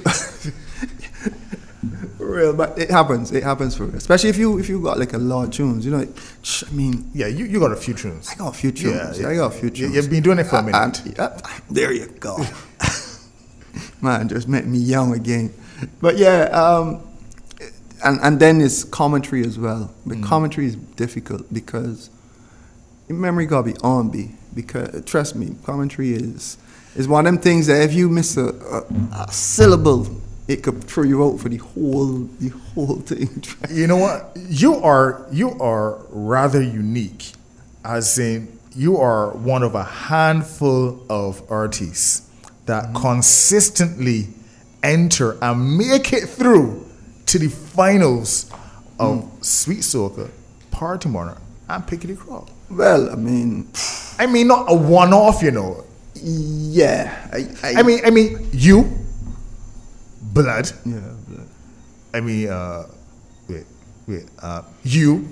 Speaker 3: For real, but it happens for real. Especially if you got like a lot of tunes,
Speaker 1: Yeah, you got a few tunes.
Speaker 3: I got a few tunes. Yeah. I got a few tunes.
Speaker 1: You've been doing it for a minute.
Speaker 3: There you go. Man, just make me young again. But yeah, and then it's commentary as well. But commentary is difficult because your memory gotta be on be. Because trust me, commentary is one of them things that if you miss a syllable, it could throw you out for the whole thing.
Speaker 1: You know what? You are rather unique, as in you are one of a handful of artists that consistently enter and make it through to the finals of Sweet Soca, Party Monarch, and Pickety Crop.
Speaker 3: Well, I mean,
Speaker 1: not a one-off, you know.
Speaker 3: Yeah.
Speaker 1: I mean, you, Blood.
Speaker 3: Yeah, Blood.
Speaker 1: I mean, you.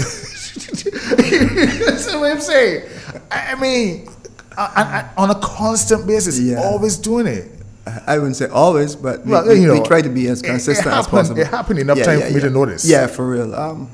Speaker 1: That's what I'm saying. I mean, on a constant basis, always doing it.
Speaker 3: I wouldn't say always, but we try to be as consistent as possible.
Speaker 1: It happened enough time for me to notice.
Speaker 3: Yeah, for real.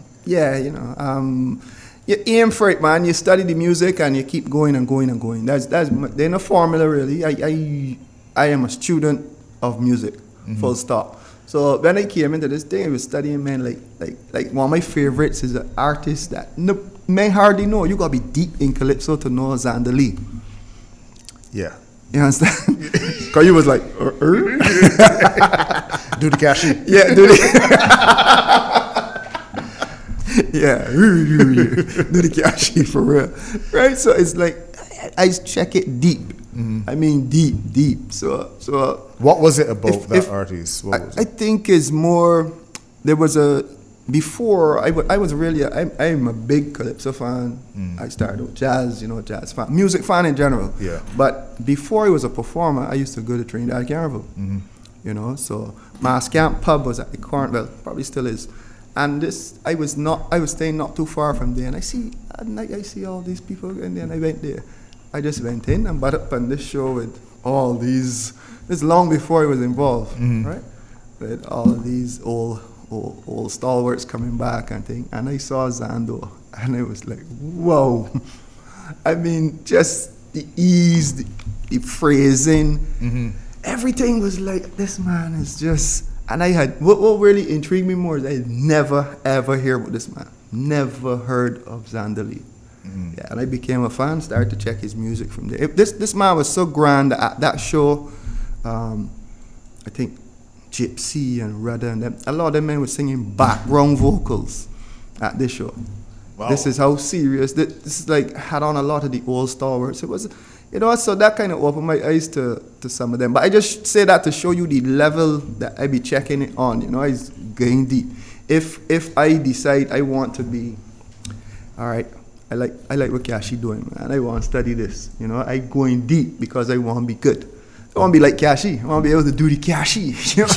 Speaker 3: You aim for it, man. You study the music and you keep going and going and going. There's no formula really. I am a student of music, full stop. So when I came into this thing, I was studying, man. Like one of my favorites is an artist that may hardly know. You gotta be deep in calypso to know Xander Lee.
Speaker 1: Yeah.
Speaker 3: You understand? Because you was like,
Speaker 1: Duty Kashi.
Speaker 3: Yeah, Duty. Yeah, Duty Kashi for real. Right? So it's like, I check it deep. I mean, deep. So
Speaker 1: what was it about that artist? What was it?
Speaker 3: I think it's more, there was before, I was really, I'm a big calypso fan. I started with jazz, jazz fan, music fan in general.
Speaker 1: Yeah.
Speaker 3: But before I was a performer, I used to go to Trinidad Carnival. So Mass Camp Pub was at the corner, well, probably still is. And I was staying not too far from there, and I see all these people, and then I went there. I just went in and bought up on this show with all these. This long before I was involved, right? With all of these old stalwarts coming back and thing, and I saw Xando, and I was like, whoa! I mean, just the ease, the phrasing, everything was like, this man is just. And I had what really intrigued me more is I had never ever heard about this man. Never heard of Xander Lee. Yeah, and I became a fan. Started to check his music from there. This man was so grand at that show. I think Gypsy and Rudder and them. A lot of them men were singing background vocals at this show. Wow. This is how serious. This is like had on a lot of the old stalwarts. It was, so that kind of opened my eyes to some of them. But I just say that to show you the level that I be checking it on. I was going deep. If I decide I want to be, all right, I like what Kashi doing, man. I want to study this. I going deep because I want to be good. I want to be like Kashi. I want to be able to do the Kashi.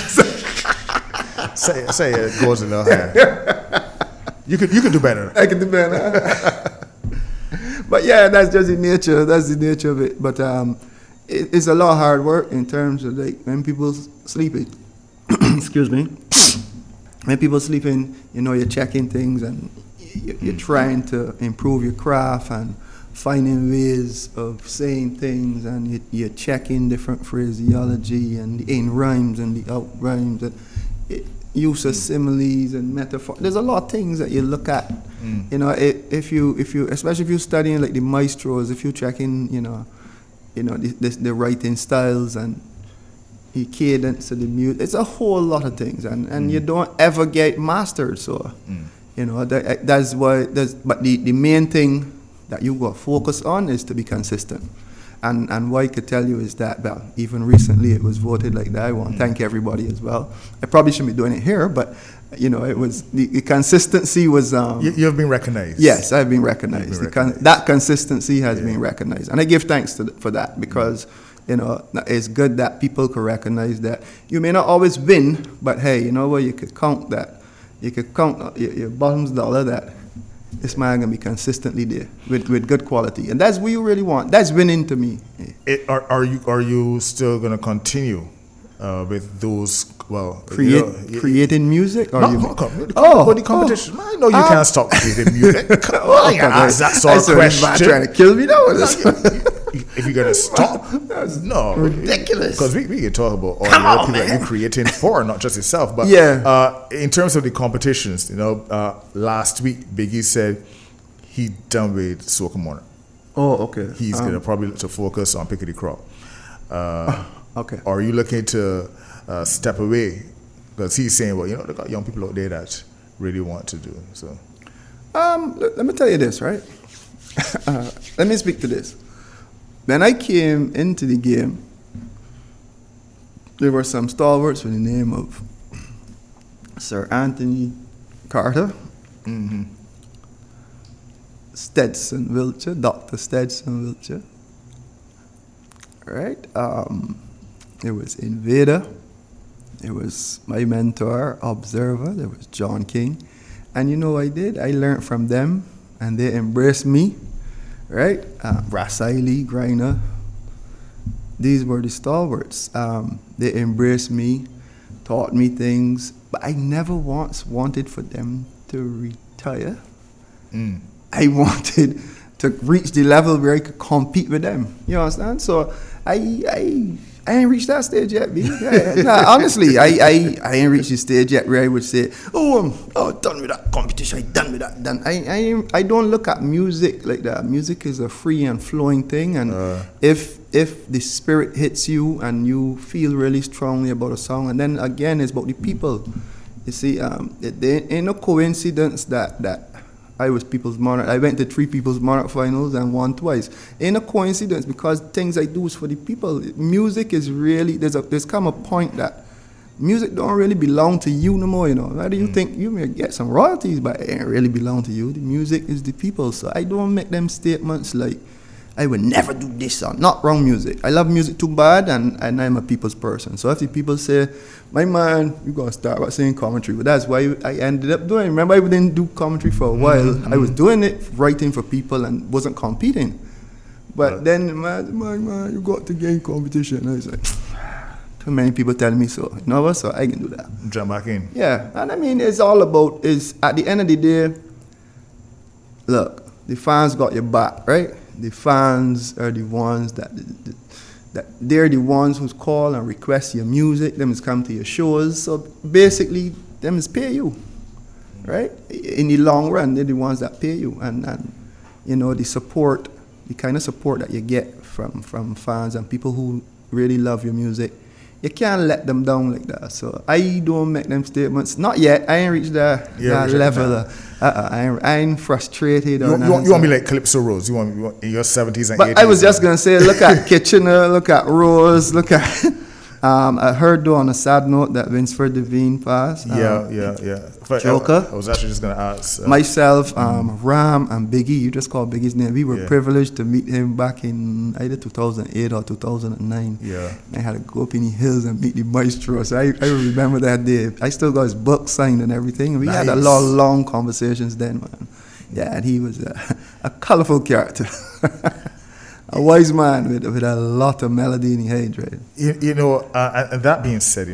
Speaker 1: Say it goes a little higher. You could do better.
Speaker 3: I can do better. But yeah, that's just the nature. That's the nature of it. But it's a lot of hard work in terms of like when people sleeping. Excuse me. When people sleeping, you're checking things and you're trying to improve your craft and finding ways of saying things, and you're checking different phraseology and the in rhymes and the out rhymes and use of similes and metaphor. There's a lot of things that you look at. If you especially if you're studying like the maestros, if you're checking, the writing styles and the cadence of the music, it's a whole lot of things, and you don't ever get mastered. So, that's why. But the main thing that you got to focus on is to be consistent. And what I could tell you is that, well, even recently it was voted like that. I want to thank everybody as well. I probably shouldn't be doing it here, but, it was, the consistency was...
Speaker 1: You've been recognized.
Speaker 3: Yes, I've been recognized. That consistency has been recognized. And I give thanks for that because, it's good that people can recognize that. You may not always win, but hey, you could count that. You could count your bottom's dollar that this man gonna be consistently there with good quality, and that's what you really want. That's winning to me.
Speaker 1: Are you still gonna continue with those? Well,
Speaker 3: creating music, or
Speaker 1: the competition. I know you can't stop creating music. I asked that sort of question.
Speaker 3: Trying to kill me now.
Speaker 1: if you're gonna stop, no,
Speaker 3: ridiculous.
Speaker 1: Because we can talk about all
Speaker 3: Come
Speaker 1: the other
Speaker 3: on,
Speaker 1: people that
Speaker 3: man.
Speaker 1: you're creating for, not just yourself. But in terms of the competitions, last week Biggie said he done with Soca Monarch.
Speaker 3: Oh, okay.
Speaker 1: He's gonna probably look to focus on Pickety Crop.
Speaker 3: Okay.
Speaker 1: Are you looking to step away? Because he's saying, well, they got young people out there that really want to do so.
Speaker 3: Let me tell you this, right? Let me speak to this. When I came into the game, there were some stalwarts with the name of Sir Anthony Carter, Stetson Wiltshire, Dr. Stetson Wiltshire, right? There was Invader, there was my mentor, Observer, there was John King. And you know what I did? I learned from them, and they embraced me, right? Rasaili, Griner, these were the stalwarts. They embraced me, taught me things, but I never once wanted for them to retire. I wanted to reach the level where I could compete with them. You understand? So I ain't reached that stage yet, B. Honestly, I ain't reached the stage yet where I would say, I'm done with that competition, I'm done with that. Done. I don't look at music like that. Music is a free and flowing thing, and if the spirit hits you and you feel really strongly about a song, and then again, it's about the people. You see, there ain't no coincidence that I was People's Monarch. I went to 3 People's Monarch finals and won twice. Ain't a coincidence, because things I do is for the people. Music is really, there's come a point that music don't really belong to you no more, Why do you think you may get some royalties, but it ain't really belong to you? The music is the people. So I don't make them statements like, I would never do this or not wrong music. I love music too bad, and I'm a people's person. So if the people say, my man, you're going to start by saying commentary. But that's why I ended up doing it. Remember, I didn't do commentary for a while. I was doing it, writing for people, and wasn't competing. But then, man, you got to gain competition. I was like, too many people telling me so. You know what? So I can do that.
Speaker 1: Jump back in.
Speaker 3: Yeah. And I mean, it's all about, at the end of the day, look, the fans got your back, right? The fans are the ones that they're the ones who call and request your music. Them is come to your shows. So basically, them is pay you, right? In the long run, they're the ones that pay you, and the support, the kind of support that you get from fans and people who really love your music. You can't let them down like that. So I don't make them statements. Not yet. I ain't reached that level. I ain't frustrated.
Speaker 1: You want me like Calypso Rose? You want in your 70s and 80s?
Speaker 3: But I was just going to say, look at Kitchener, look at Rose, look at... I heard, though, on a sad note, that Winsford Devine passed.
Speaker 1: Yeah.
Speaker 3: Joker.
Speaker 1: I was actually just going to ask.
Speaker 3: Myself, Ram, and Biggie, you just called Biggie's name. We were privileged to meet him back in either 2008 or 2009.
Speaker 1: Yeah.
Speaker 3: I had to go up in the hills and meet the maestro. So I remember that day. I still got his book signed and everything. And we had a lot of long conversations then, man. Yeah, and he was a colorful character. A wise man with a lot of melody in his head, right?
Speaker 1: And that being said,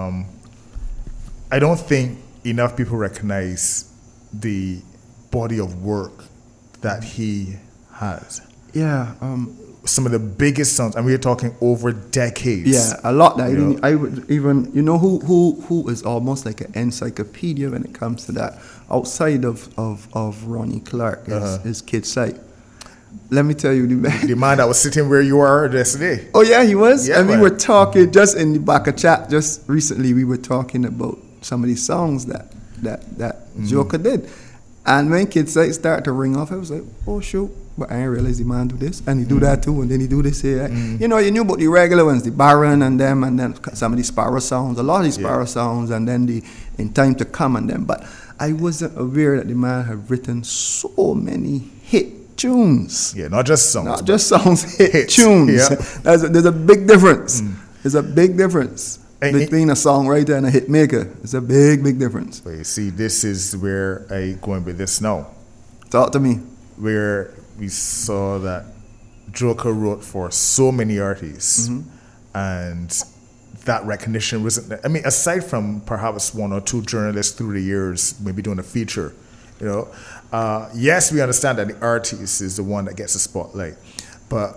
Speaker 1: I don't think enough people recognize the body of work that he has.
Speaker 3: Yeah.
Speaker 1: Some of the biggest songs, and we're talking over decades.
Speaker 3: Yeah, a lot. I would even, who is almost like an encyclopedia when it comes to that, outside of Ronnie Clark, his Kid Sight. Let me tell you,
Speaker 1: the man that was sitting where you are yesterday.
Speaker 3: Oh yeah, he was.
Speaker 1: Yeah,
Speaker 3: and we were talking just in the back of chat just recently. We were talking about some of these songs that Joker did, and when Kid Sight started to ring off, I was like, oh shoot! But I didn't realize the man do this, and he do that too, and then he do this here. You knew about the regular ones, the Baron and them, and then some of the Sparrow sounds, a lot of the Sparrow sounds, and then the In Time to Come and them. But I wasn't aware that the man had written so many hit tunes.
Speaker 1: Yeah, not just songs.
Speaker 3: Not just songs, hits.
Speaker 1: Tunes. Yeah.
Speaker 3: There's a big difference. There's a big difference between a songwriter and a hit maker. It's a big, big difference.
Speaker 1: But you see, this is where I going with this now.
Speaker 3: Talk to me.
Speaker 1: Where we saw that Joker wrote for so many artists, and that recognition wasn't there. I mean, aside from perhaps one or two journalists through the years, maybe doing a feature, yes, we understand that the artist is the one that gets the spotlight, but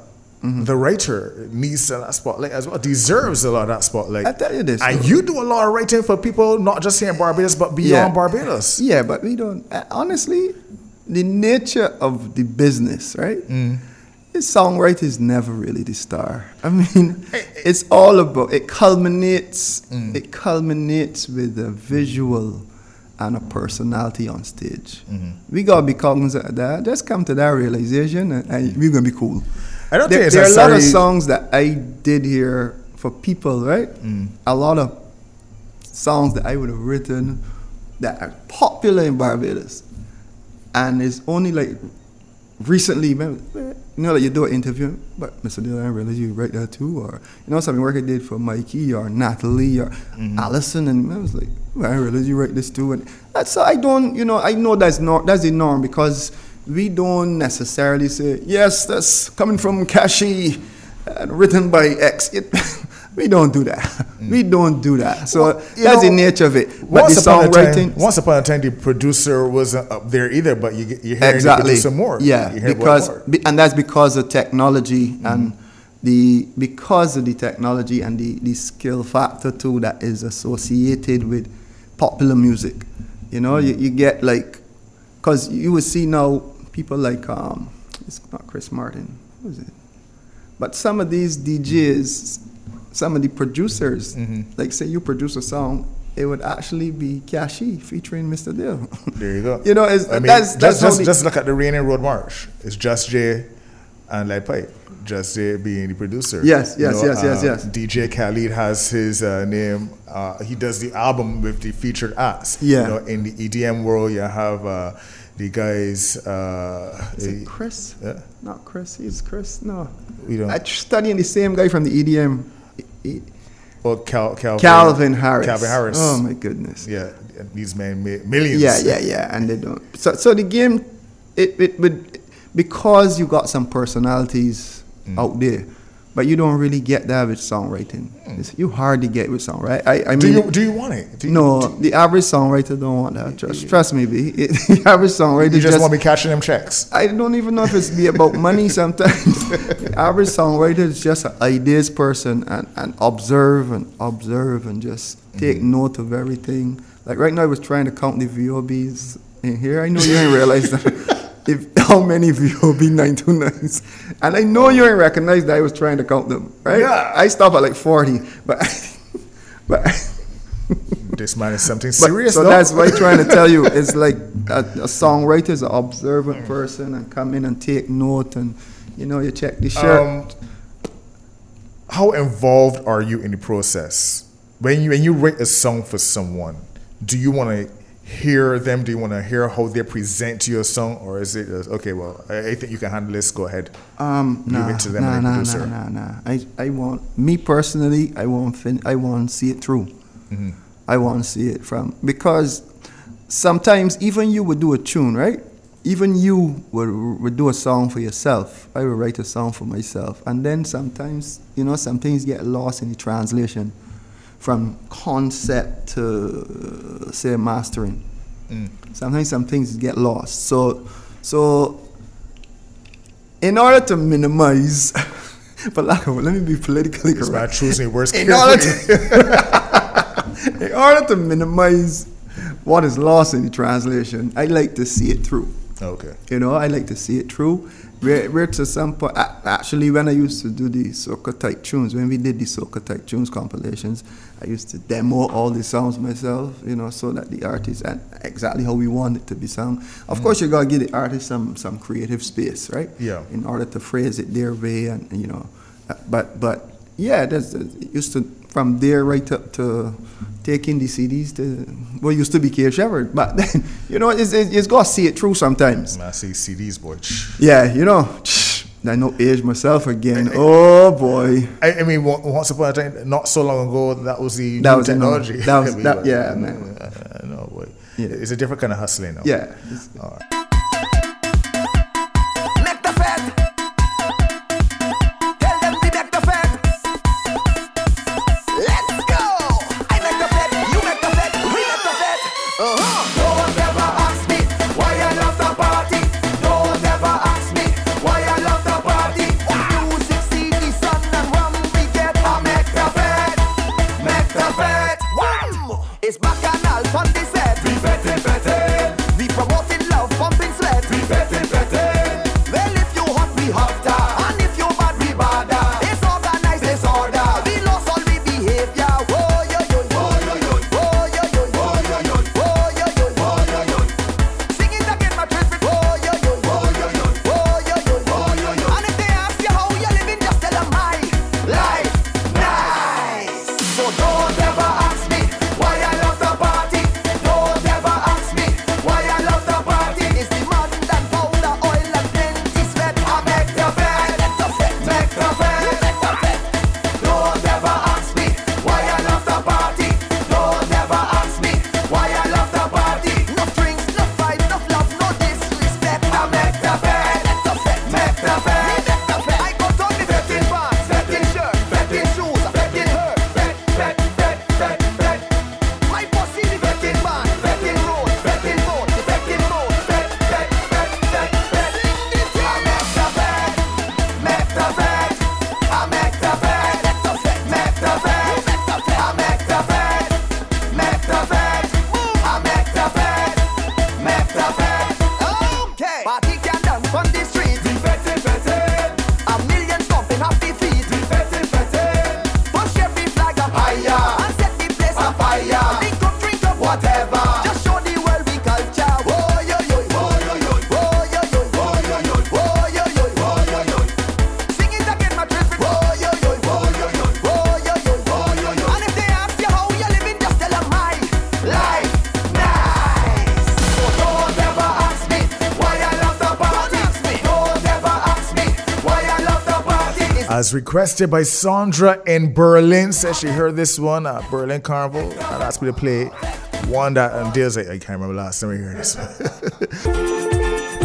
Speaker 1: the writer needs that spotlight as well, deserves a lot of that spotlight.
Speaker 3: I tell you this,
Speaker 1: and
Speaker 3: though.
Speaker 1: you do a lot of writing for people not just here in Barbados but beyond Barbados.
Speaker 3: Yeah, but we don't. Honestly, the nature of the business, right? The songwriter is never really the star. I mean, it's all about. It culminates. It culminates with a visual and a personality on stage. We gotta be cognizant of that. Just come to that realization, and we're gonna be cool.
Speaker 1: I don't think it's
Speaker 3: there are a lot of
Speaker 1: necessarily-
Speaker 3: songs that I did here for people, right? A lot of songs that I would have written that are popular in Barbados, and it's only like recently, man, you know, like you do an interview, but Mr. Dillon, I realize you write that too, or you know, some work I did for Mikey or Natalie or Allison, and I was like, well, I realize you write this too, and so I don't, you know, I know that's the norm because we don't necessarily say yes, that's coming from Kashi and written by X. We don't do that. We don't do that. So that's the nature of it. But the songwriting.
Speaker 1: Once upon a time, the producer wasn't up there either, but you hear
Speaker 3: Exactly.
Speaker 1: the producer more.
Speaker 3: Yeah,
Speaker 1: You hear
Speaker 3: because
Speaker 1: more.
Speaker 3: and that's because of technology and because of the technology and the skill factor too that is associated with popular music. You know, you get like, because you would see now people like it's not Chris Martin, who is it? But some of these DJs, some of the producers, like say you produce a song, it would actually be Kashi featuring Mr. Dill.
Speaker 1: There you go.
Speaker 3: You know, that's
Speaker 1: just look at the Rain and Road March. It's Just Jay and Light Pipe. Just Jay being the producer.
Speaker 3: Yes.
Speaker 1: DJ Khalid has his name. He does the album with the featured acts.
Speaker 3: Yeah.
Speaker 1: You know, in the EDM world, you have the guys.
Speaker 3: Is it Chris?
Speaker 1: Yeah.
Speaker 3: Not Chris. He's Chris. No.
Speaker 1: We don't.
Speaker 3: I'm studying the same guy from the EDM.
Speaker 1: Or Calvin
Speaker 3: Harris.
Speaker 1: Calvin Harris.
Speaker 3: Oh my goodness.
Speaker 1: Yeah, these men made millions.
Speaker 3: Yeah, and they don't. So the game, it would, because you got some personalities out there, but you don't really get that with songwriting. You hardly get with songwriting. I mean,
Speaker 1: do you want it?
Speaker 3: The average songwriter don't want that. Trust me, B. The average songwriter
Speaker 1: You just want me cashing them checks.
Speaker 3: I don't even know if it's be about money sometimes. The average songwriter is just an ideas person and observe and just take note of everything. Like right now I was trying to count the VOBs in here. I know you ain't realize that. How many VOB 929s. And I know you ain't recognize that I was trying to count them, right?
Speaker 1: Yeah.
Speaker 3: I stopped at like 40, but
Speaker 1: This man is something serious.
Speaker 3: so
Speaker 1: though.
Speaker 3: that's why I'm trying to tell you. It's like a songwriter is an observant person and come in and take note and, you know, you check the shirt.
Speaker 1: How involved are you in the process? When you write a song for someone, do you want to hear them? Do you want to hear how they present to your song? Or is it, okay, well, I think you can handle this, go ahead. Leave it to them and the producer.
Speaker 3: I want, me personally, I want to see it through. I want to see it from, because sometimes even you would do a tune, right? Even you would do a song for yourself. I would write a song for myself. And then sometimes, you know, some things get lost in the translation from concept to, say, mastering. Sometimes some things get lost. So in order to minimize, but let me be politically
Speaker 1: It's
Speaker 3: correct.
Speaker 1: about choosing words
Speaker 3: In
Speaker 1: carefully.
Speaker 3: order to minimize what is lost in the translation, I like to see it through.
Speaker 1: Okay.
Speaker 3: You know, I like to see it through. We're to some point, actually, when I used to do the soca type tunes, when we did the soca type tunes compilations, I used to demo all the songs myself, you know, so that the artists, and exactly how we want it to be sung. Of course, you gotta give the artist some creative space, right?
Speaker 1: Yeah.
Speaker 3: In order to phrase it their way, and you know, but yeah, it used to, from there right up to taking the CDs to what used to be K. Shepherd, but then, you know, it's got to see it through sometimes.
Speaker 1: I see CDs, boy.
Speaker 3: Yeah, you know, I know age myself again. Oh boy.
Speaker 1: I mean, once upon a time, not so long ago, that was the new technology.
Speaker 3: Yeah, man.
Speaker 1: I know, boy.
Speaker 3: Yeah.
Speaker 1: It's a different kind of hustling now.
Speaker 3: Yeah.
Speaker 1: All right.
Speaker 2: Make the fed. Tell them to make the fed. Let's go. I make the fed. You make the fed. We make the fed. Don't ever ask me why I love the party. Don't ever ask me why I love the party. Music It's bacchanal from the set. We betting, betting. We promoting love, pumping sweat. We betting, betting. Well, if you hot, we hotter. And if you bad, we badder. It's organized disorder. We lost all we behavior. Oh, yo, yo, oh, yo, yo, oh, yo, yo, oh, yo, yo, oh, yo, yo, oh, yo, yo. Sing it again, my traffic. Oh, yo, yo, oh, yo, yo, oh, yo, yo, oh, yo, yo. And if they ask you how you living, just tell them my life nice. So don't ever ask me why I love the party. Don't ever ask me why I love the party. It's the mud and powder, oil and plenty sweat. I make the bed, make the bed, make the bed. Don't ever ask me why I love the party. Don't ever ask me why I love the party. No drinks, no fight, no love, no disrespect. I make the bed, make the bed, make the bed. I go to the betting pants, betting shirt, betting shoes, betting her, bet. My pussy the betting man, betting road, betting boat, the betting boat, bet. Sing this I make the bed, make the bed. I make the bed, make the bed. I make the bed, make the bed. I make the bed, make the bed. Okay. Party can dance on the street. We betting. A million stomping off the feet. We betting. Push every flag up higher and set the place on fire. Drink up, whatever. Just show the world we culture. Oh yo yo, oh yo yo, oh yo yo, oh yo yo, oh yo yo, oh yo yo. Sing it again, my traffic. Oh yo yo, oh yo yo, oh yo yo, oh yo yo. And if they ask you how you living, just tell them my life nice. So don't ever ask me why I love the party. Don't ever ask me why I love the party. It's
Speaker 1: As requested by Sandra in Berlin, says she heard this one at Berlin Carnival and asked me to play one that deals like I can't remember last time we heard this one.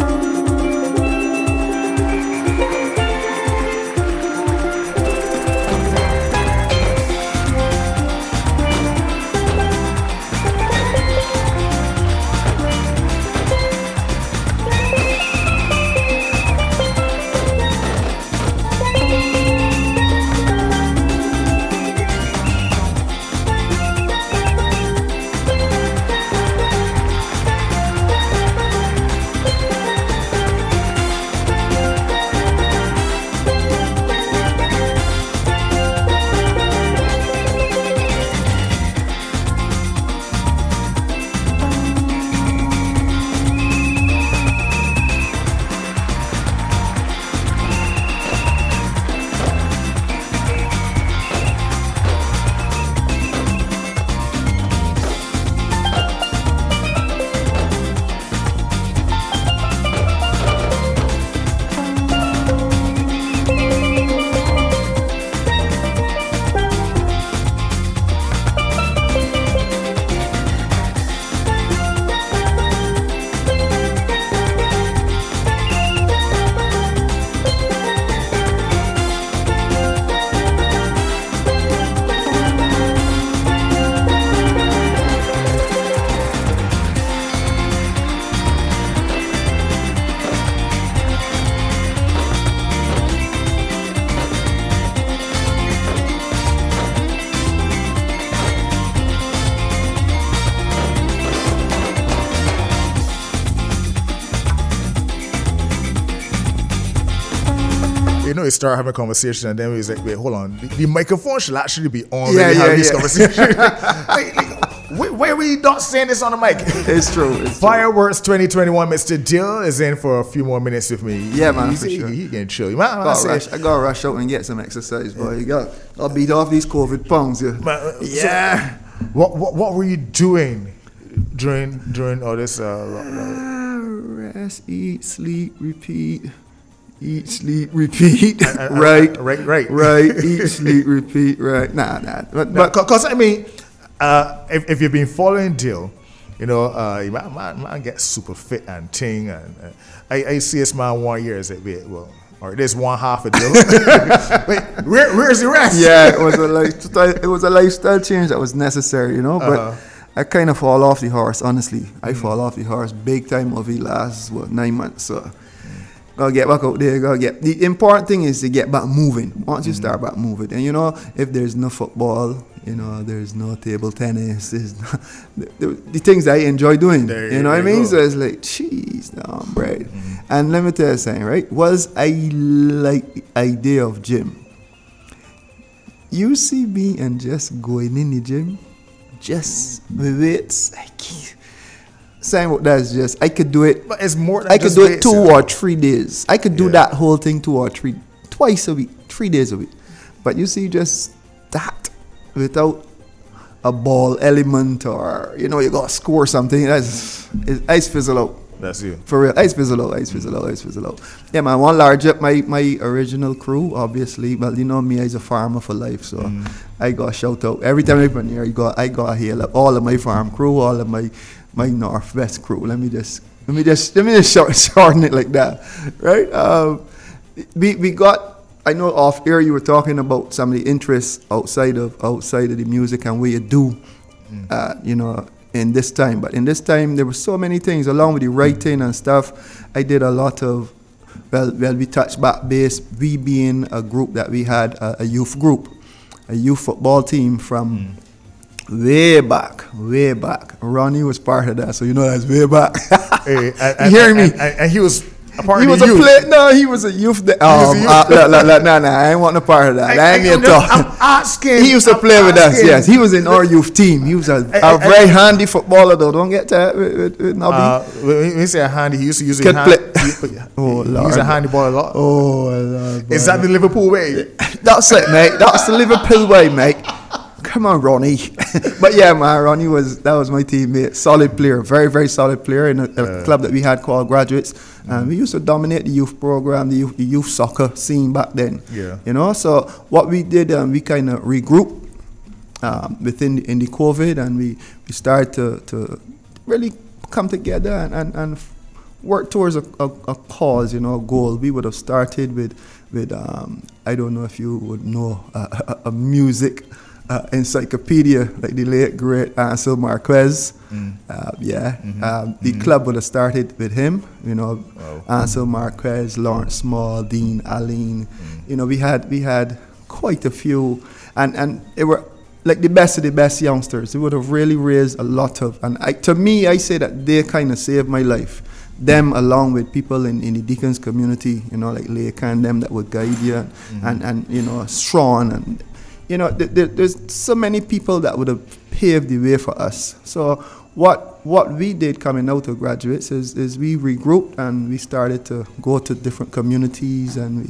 Speaker 1: You know, we start having a conversation and then we was like, wait, hold on. The microphone should actually be on when we have this conversation. Why are we not saying this on the mic?
Speaker 3: It's true.
Speaker 1: Fireworks 2021, Mr. Dill is in for a few more minutes with me.
Speaker 3: Yeah, man, for sure.
Speaker 1: He getting chill.
Speaker 3: I gotta rush out and get some exercise, boy. I'll beat off these COVID pounds, yeah.
Speaker 1: Yeah. So, what were you doing during all this?
Speaker 3: Rest, eat, sleep, repeat. Eat, sleep, repeat. Right. Eat, sleep, repeat. Right. Nah. But
Speaker 1: because I mean, if you've been following Dill, you know, man get super fit and ting, and I see this man 1 year. Is it well? Or there's one half a Dill. Wait, where's the rest?
Speaker 3: Yeah, it was a lifestyle change that was necessary, you know. But I kind of fall off the horse, honestly. I fall off the horse big time over the last 9 months. So gotta get back out there. The important thing is to get back moving. Once you start back moving, and you know, if there's no football, You know, there's no table tennis. There's the things I enjoy doing. You know what I mean? So it's like, cheese, no, bread. And let me tell you something, right? Was I like the idea of gym? You see me and just going in the gym, just with weights. Saying what that's just, I could do it.
Speaker 1: But it's more than
Speaker 3: I could do it 2 or 3 days. I could do that whole thing 2 or 3, twice a week, 3 days a week. But you see, just that without a ball element or, you know, you got to score something, that's ice fizzle out.
Speaker 1: That's you.
Speaker 3: For real, ice fizzle out. Yeah, man, one large up, my original crew, obviously. Well, you know me, I'm a farmer for life, so I got to shout out. Every time I come here, I got to hail up all of my farm crew, all of my Northwest crew. Let me just shorten it like that, right? We got. I know off air you were talking about some of the interests outside of the music and what you do, you know, in this time. But in this time, there were so many things along with the writing and stuff. I did a lot of, well, we touched back base. We being a group that we had a youth group, a youth football team from. Way back. Ronnie was part of that, so you know that's way back. You hearing me?
Speaker 1: And he was a part
Speaker 3: of the youth. He was a youth. No, I ain't want no part of that. I ain't here talk.
Speaker 1: I'm asking.
Speaker 3: He used to play with us, yes. He was in our youth team. He was a very handy footballer, though. Don't get that with Nobby.
Speaker 1: When you say handy, he used to use it. Oh, Lord. He's a handy ball a lot.
Speaker 3: Oh, Lord.
Speaker 1: Is that the Liverpool way?
Speaker 3: That's it, mate. That's the Liverpool way, mate. Come on, Ronnie. But yeah, man, Ronnie was my teammate. Solid player, very, very solid player in a club that we had called Graduates. And we used to dominate the youth program, the youth soccer scene back then. Yeah. You know, so what we did, we kind of regrouped in the COVID, and we started to really come together and work towards a cause, you know, a goal. We would have started with I don't know if you would know a music encyclopedia like the late great Ansel Marquez. The club would have started with him, you know. Ansel Marquez, Lawrence Small, Dean Aline. You know, we had quite a few, and they were like the best of the best youngsters. They would have really raised a lot of, and to me, I say that they kind of saved my life. Them along with people in the Deacons community, you know, like Lake and them that would guide you, and you know, Sean, and you know, there's so many people that would have paved the way for us. So what we did coming out of Graduates is we regrouped and we started to go to different communities, and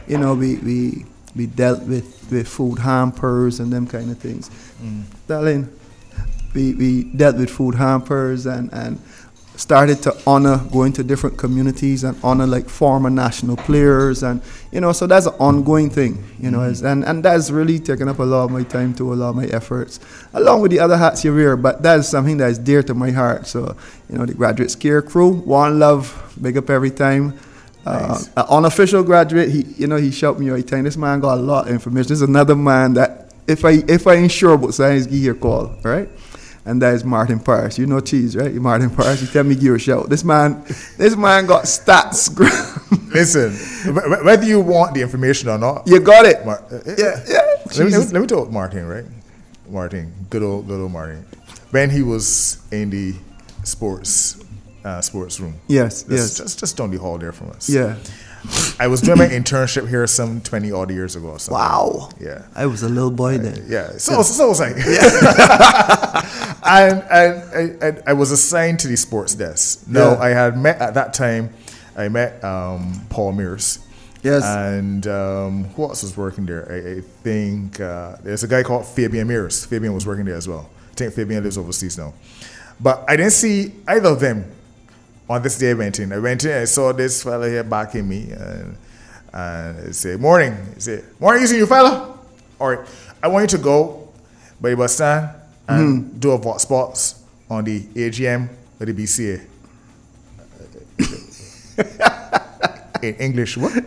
Speaker 3: we dealt with food hampers and them kind of things. Darling, we dealt with food hampers and started to honor going to different communities and honor like former national players, and you know, so that's an ongoing thing, you know, and that's really taken up a lot of my time too, a lot of my efforts, along with the other hats you wear, but that's something that is dear to my heart. So, you know, the Graduate Scare crew, one love, big up every time. Nice. An unofficial graduate, he shouted me every time. This man got a lot of information. This is another man that if I ain't sure about science, give you a call, right? And that is Martin Paris. You know Cheese, right? Martin Paris. You tell me, give you a shout. This man got stats.
Speaker 1: Listen, whether you want the information or not,
Speaker 3: you got it.
Speaker 1: Yeah. Let me talk Martin, right? Martin, good old Martin. When he was in the sports room. Yes. Just down the hall there from us. Yeah. I was doing my internship here some 20 odd years ago or something.
Speaker 3: Wow.
Speaker 1: Yeah.
Speaker 3: I was a little boy then.
Speaker 1: Yeah. So was I. Yeah. and I was assigned to the sports desk. Now, I had met at that time, Paul Mears. Yes. And who else was working there? I think there's a guy called Fabian Mears. Fabian was working there as well. I think Fabian lives overseas now. But I didn't see either of them. On this day I went in, I saw this fella here backing me, and I said, morning. He said, morning, you see you fella? All right, I want you to go by the bus stand and do a vote spots on the AGM of the BCA. In English, what?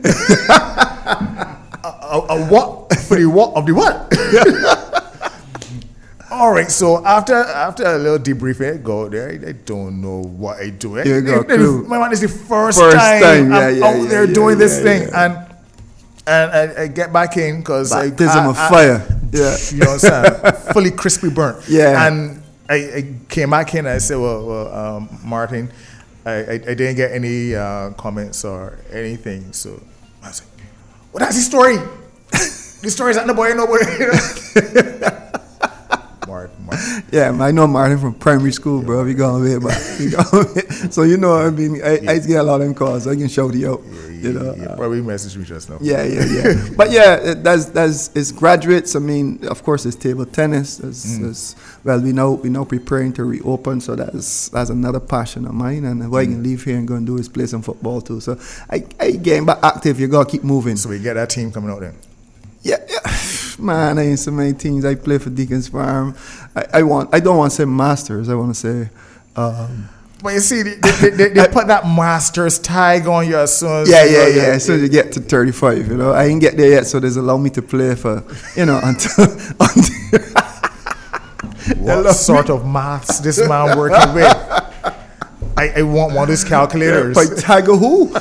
Speaker 1: a what? For the what of the what? All right, so after a little debriefing, I go there. I don't know what I do. My man, it's the first time I'm out there doing this thing, and I get back in because
Speaker 3: baptism of fire. Yeah.
Speaker 1: You know what I'm saying? Fully crispy burnt.
Speaker 3: Yeah.
Speaker 1: And I came back in and I said, well, Martin, I didn't get any comments or anything. So I said, well, that's the story. The story's not the boy, nobody. Martin.
Speaker 3: Yeah, I know Martin from primary school, bro. We going way back. So you know, I mean, I get a lot of them calls. So I can shout you out. You know,
Speaker 1: probably message me just now.
Speaker 3: Yeah. But yeah, that's it's graduates. I mean, of course, it's table tennis. Well, we know preparing to reopen, so that's another passion of mine. And what I can leave here and go and do is play some football too. So I getting back active. You gotta keep moving.
Speaker 1: So we get that team coming out then.
Speaker 3: Yeah. Man, I ain't so many teams. I play for Deacons Farm. I don't want to say Masters. I want to say.
Speaker 1: But you see, they put that Masters tag on you as soon as
Speaker 3: As soon as you get to 35, you know, I ain't get there yet, so there's allow me to play for, you know, until
Speaker 1: what sort of maths this man working with? I want one of these calculators.
Speaker 3: By Tiger who?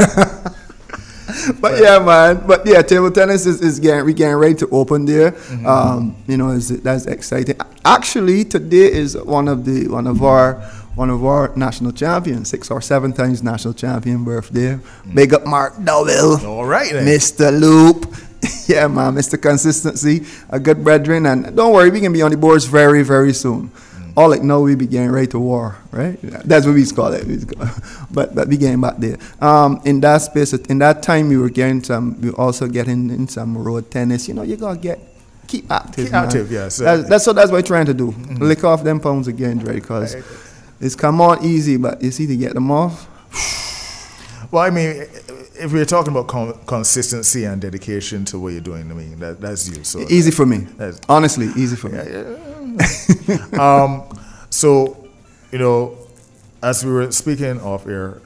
Speaker 3: But yeah, man. But yeah, table tennis is getting ready to open there. Mm-hmm. You know, that's exciting. Actually, today is one of our national champions, 6 or 7 times national champion birthday. Big up Mark Dowell.
Speaker 1: All right, then.
Speaker 3: Mr. Loop. Yeah, man, Mr. Consistency, a good brethren, and don't worry, we can be on the boards very, very soon. All like now we be getting ready to war, right? That's what we call it. But we getting back there. In that space, in that time, we were also getting in some road tennis. You know, you gotta keep active. Keep active,
Speaker 1: yes.
Speaker 3: That's what we're trying to do. Mm-hmm. Lick off them pounds again, right? Because it's come on easy, but you see to get them off.
Speaker 1: Well, I mean, if we're talking about consistency and dedication to what you're doing, I mean, that's you. So
Speaker 3: easy for me. Honestly, easy for me.
Speaker 1: So, you know, as we were speaking off air,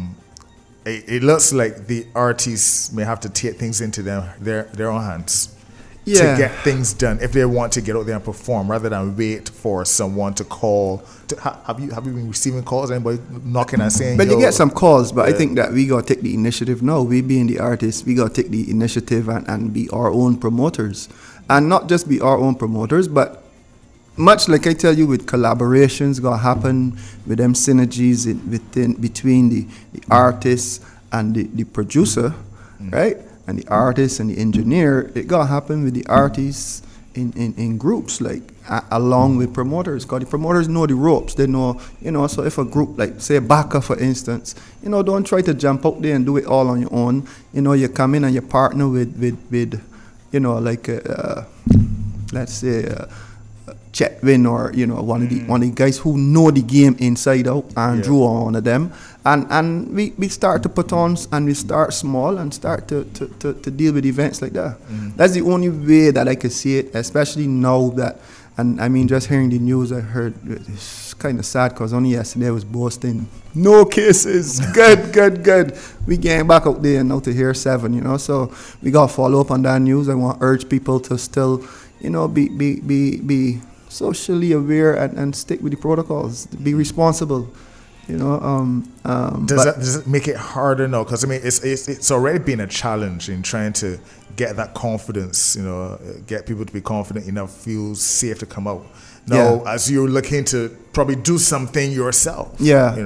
Speaker 1: it looks like the artists may have to take things into their own hands to get things done if they want to get out there and perform, rather than wait for someone to call. Have you been receiving calls? Anybody knocking and saying?
Speaker 3: But you get some calls, but I think that we gotta take the initiative now. We being the artists, we gotta take the initiative and be our own promoters, and not just be our own promoters, but much like I tell you, with collaborations gonna happen, with them synergies between the artists and the producer, right? And the artist and the engineer, it gonna happen with the artists in groups, like along with promoters, because the promoters know the ropes. They know, you know, so if a group, like say Baka for instance, you know, don't try to jump out there and do it all on your own. You know, you come in and you partner with you know, like let's say Chetwin, or you know, one of the guys who know the game inside out, and Drew on one of them, and we start to put on, and we start small and start to deal with events like that. That's the only way that I could see it, especially now that, and I mean, just hearing the news, I heard it's kind of sad because only yesterday I was boasting, no cases, good. We getting back out there now to hear 7, you know, so we got to follow up on that news. I want to urge people to still, you know, be socially aware and stick with the protocols. Be responsible, you know.
Speaker 1: Does it make it harder now? Because I mean, it's already been a challenge in trying to get that confidence. You know, get people to be confident enough, feel safe to come out. Now, as you're looking to probably do something yourself.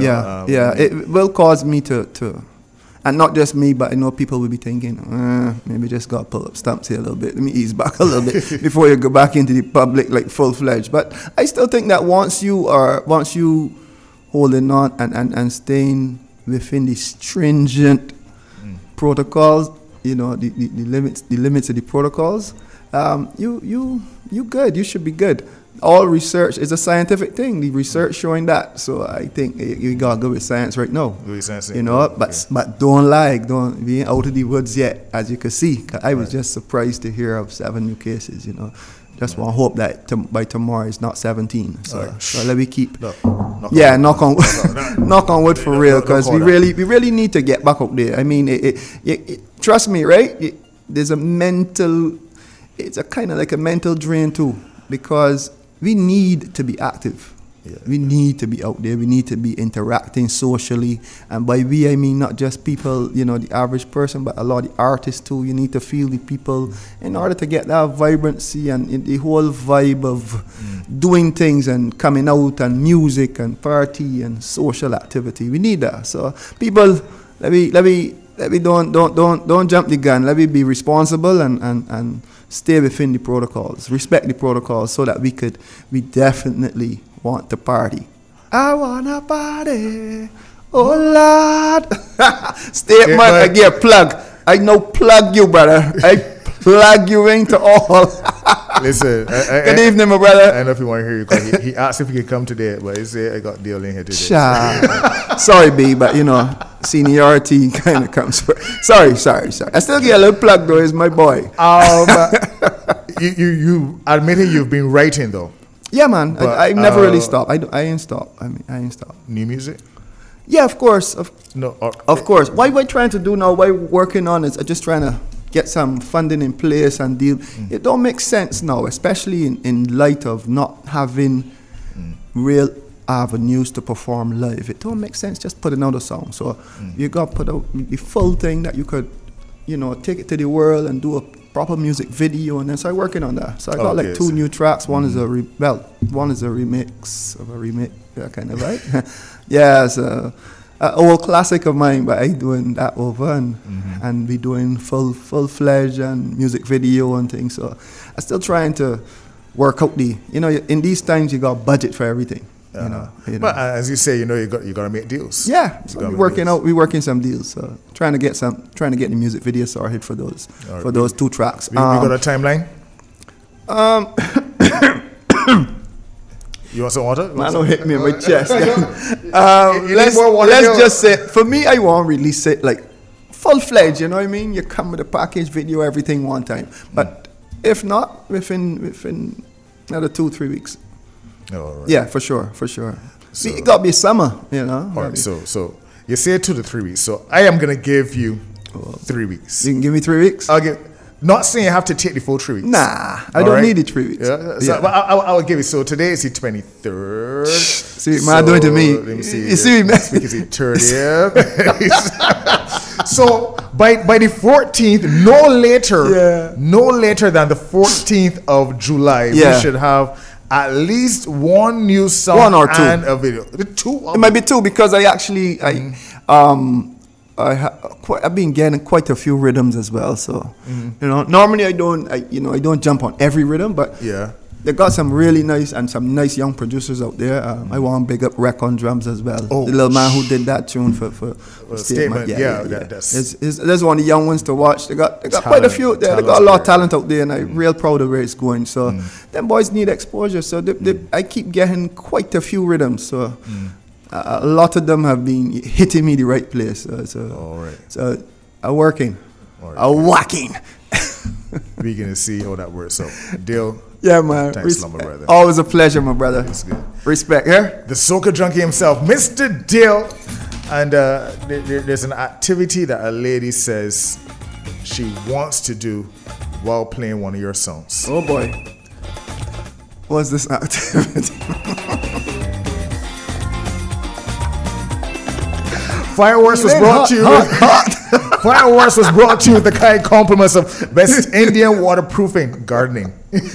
Speaker 3: It will cause me to. And not just me, but I know people will be thinking, maybe just got to pull up stumps here a little bit. Let me ease back a little bit before you go back into the public like full-fledged. But I still think that once you holding on and staying within the stringent protocols, you know, the limits of the protocols, you good. You should be good. All research is a scientific thing. The research showing that. So I think you gotta go with science right now. You know, but don't lie. Don't be out of the woods yet, as you can see. I was just surprised to hear of 7 new cases. You know, just want to hope that by tomorrow it's not 17. So let me keep. Knock on wood for real, because we really need to get back up there. I mean, trust me, right? It's a kind of like a mental drain too, because we need to be active. We need to be out there. We need to be interacting socially. And by we, I mean not just people, you know, the average person, but a lot of the artists too. You need to feel the people in order to get that vibrancy and the whole vibe of doing things and coming out and music and party and social activity. We need that. So people, let me don't jump the gun. Let me be responsible and stay within the protocols, respect the protocols, so that we definitely want to party. I wanna party, oh Lord. Stay, man, I get a plug. I know plug you, brother. I plug you into all.
Speaker 1: Listen,
Speaker 3: good evening, my brother.
Speaker 1: I don't know if you want to hear you, because he asked if he could come today, but he said I got deal in here today.
Speaker 3: Sorry, B, but you know, seniority kind of comes first. Sorry. I still get a little plug though. He's my boy.
Speaker 1: You admitted you've been writing though.
Speaker 3: Yeah, man.
Speaker 1: But,
Speaker 3: I never really stopped. I ain't stopped. I ain't stopped.
Speaker 1: New music?
Speaker 3: Yeah, of course. Of course. What we're trying to do now, what we're working on is just trying to get some funding in place and deal. It don't make sense now, especially in light of not having real avenues to perform live. It don't make sense just putting out a song. So you got to put out the full thing that you could, you know, take it to the world and do a proper music video, and then start working on that. So I got like 2 new tracks. One is one is a remix of a remix, kind of, right? Yeah, it's an old classic of mine, but I doing that over and be doing full-fledged and music video and things. So I'm still trying to work out in these times you got budget for everything. You know.
Speaker 1: But as you say, you got to make deals.
Speaker 3: Yeah, so we're working some deals. So trying to get the music video started for those
Speaker 1: right.
Speaker 3: for those 2 tracks.
Speaker 1: We got a timeline. You want some water?
Speaker 3: Man, don't hit me in my chest. Let's just say, for me, I won't release it like full-fledged. You know what I mean? You come with a package video, everything one time. But if not, within another 2-3 weeks.
Speaker 1: Oh, right.
Speaker 3: Yeah, for sure.
Speaker 1: So,
Speaker 3: it got to be summer, you know.
Speaker 1: All right, so you say 2 to 3 weeks. So I am going to give you 3 weeks.
Speaker 3: You can give me 3 weeks?
Speaker 1: Not saying you have to take the full 3 weeks.
Speaker 3: Nah, I don't need the 3 weeks.
Speaker 1: Yeah, so I will give you. So today is the 23rd.
Speaker 3: See what man doing to me?
Speaker 1: Let me see.
Speaker 3: You see me, man?
Speaker 1: Next week is the 30th. So by the 14th, no later than the 14th of July, we should have at least 1 new song,
Speaker 3: 1 or 2,
Speaker 1: and a video. 2.
Speaker 3: It might be 2 because I've been getting quite a few rhythms as well. So you know, normally I don't jump on every rhythm, but they got some really nice young producers out there. I want to big up Rec on drums as well. The little man who did that tune for Statement. There's one of the young ones to watch. They got quite a few there. They got a lot of talent out there, and I'm real proud of where it's going. So them boys need exposure. So I keep getting quite a few rhythms. So a lot of them have been hitting me the right place. So I'm working. I'm whacking.
Speaker 1: We're going to see how that works. So, Dale.
Speaker 3: Yeah, man.
Speaker 1: Thanks, my brother.
Speaker 3: Always a pleasure, my brother.
Speaker 1: That's good.
Speaker 3: Respect, yeah?
Speaker 1: The soca junkie himself, Mr. Dale. And there's an activity that a lady says she wants to do while playing one of your songs.
Speaker 3: Oh, boy. What's this activity?
Speaker 1: Fireworks was brought to you. Fireworks was brought to you with the kind compliments of Best Indian Waterproofing Gardening.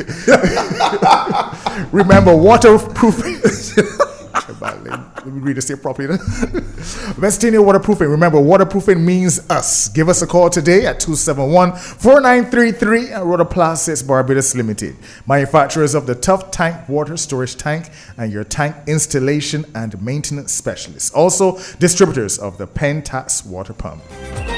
Speaker 1: Remember, waterproofing. Let me read this here properly. Best Indian Waterproofing. Remember, waterproofing means us. Give us a call today at 271-4933 at Roda Plastics Barbados Limited. Manufacturers of the Tough Tank Water Storage Tank and your tank installation and maintenance specialists. Also, distributors of the Pentax Water Pump.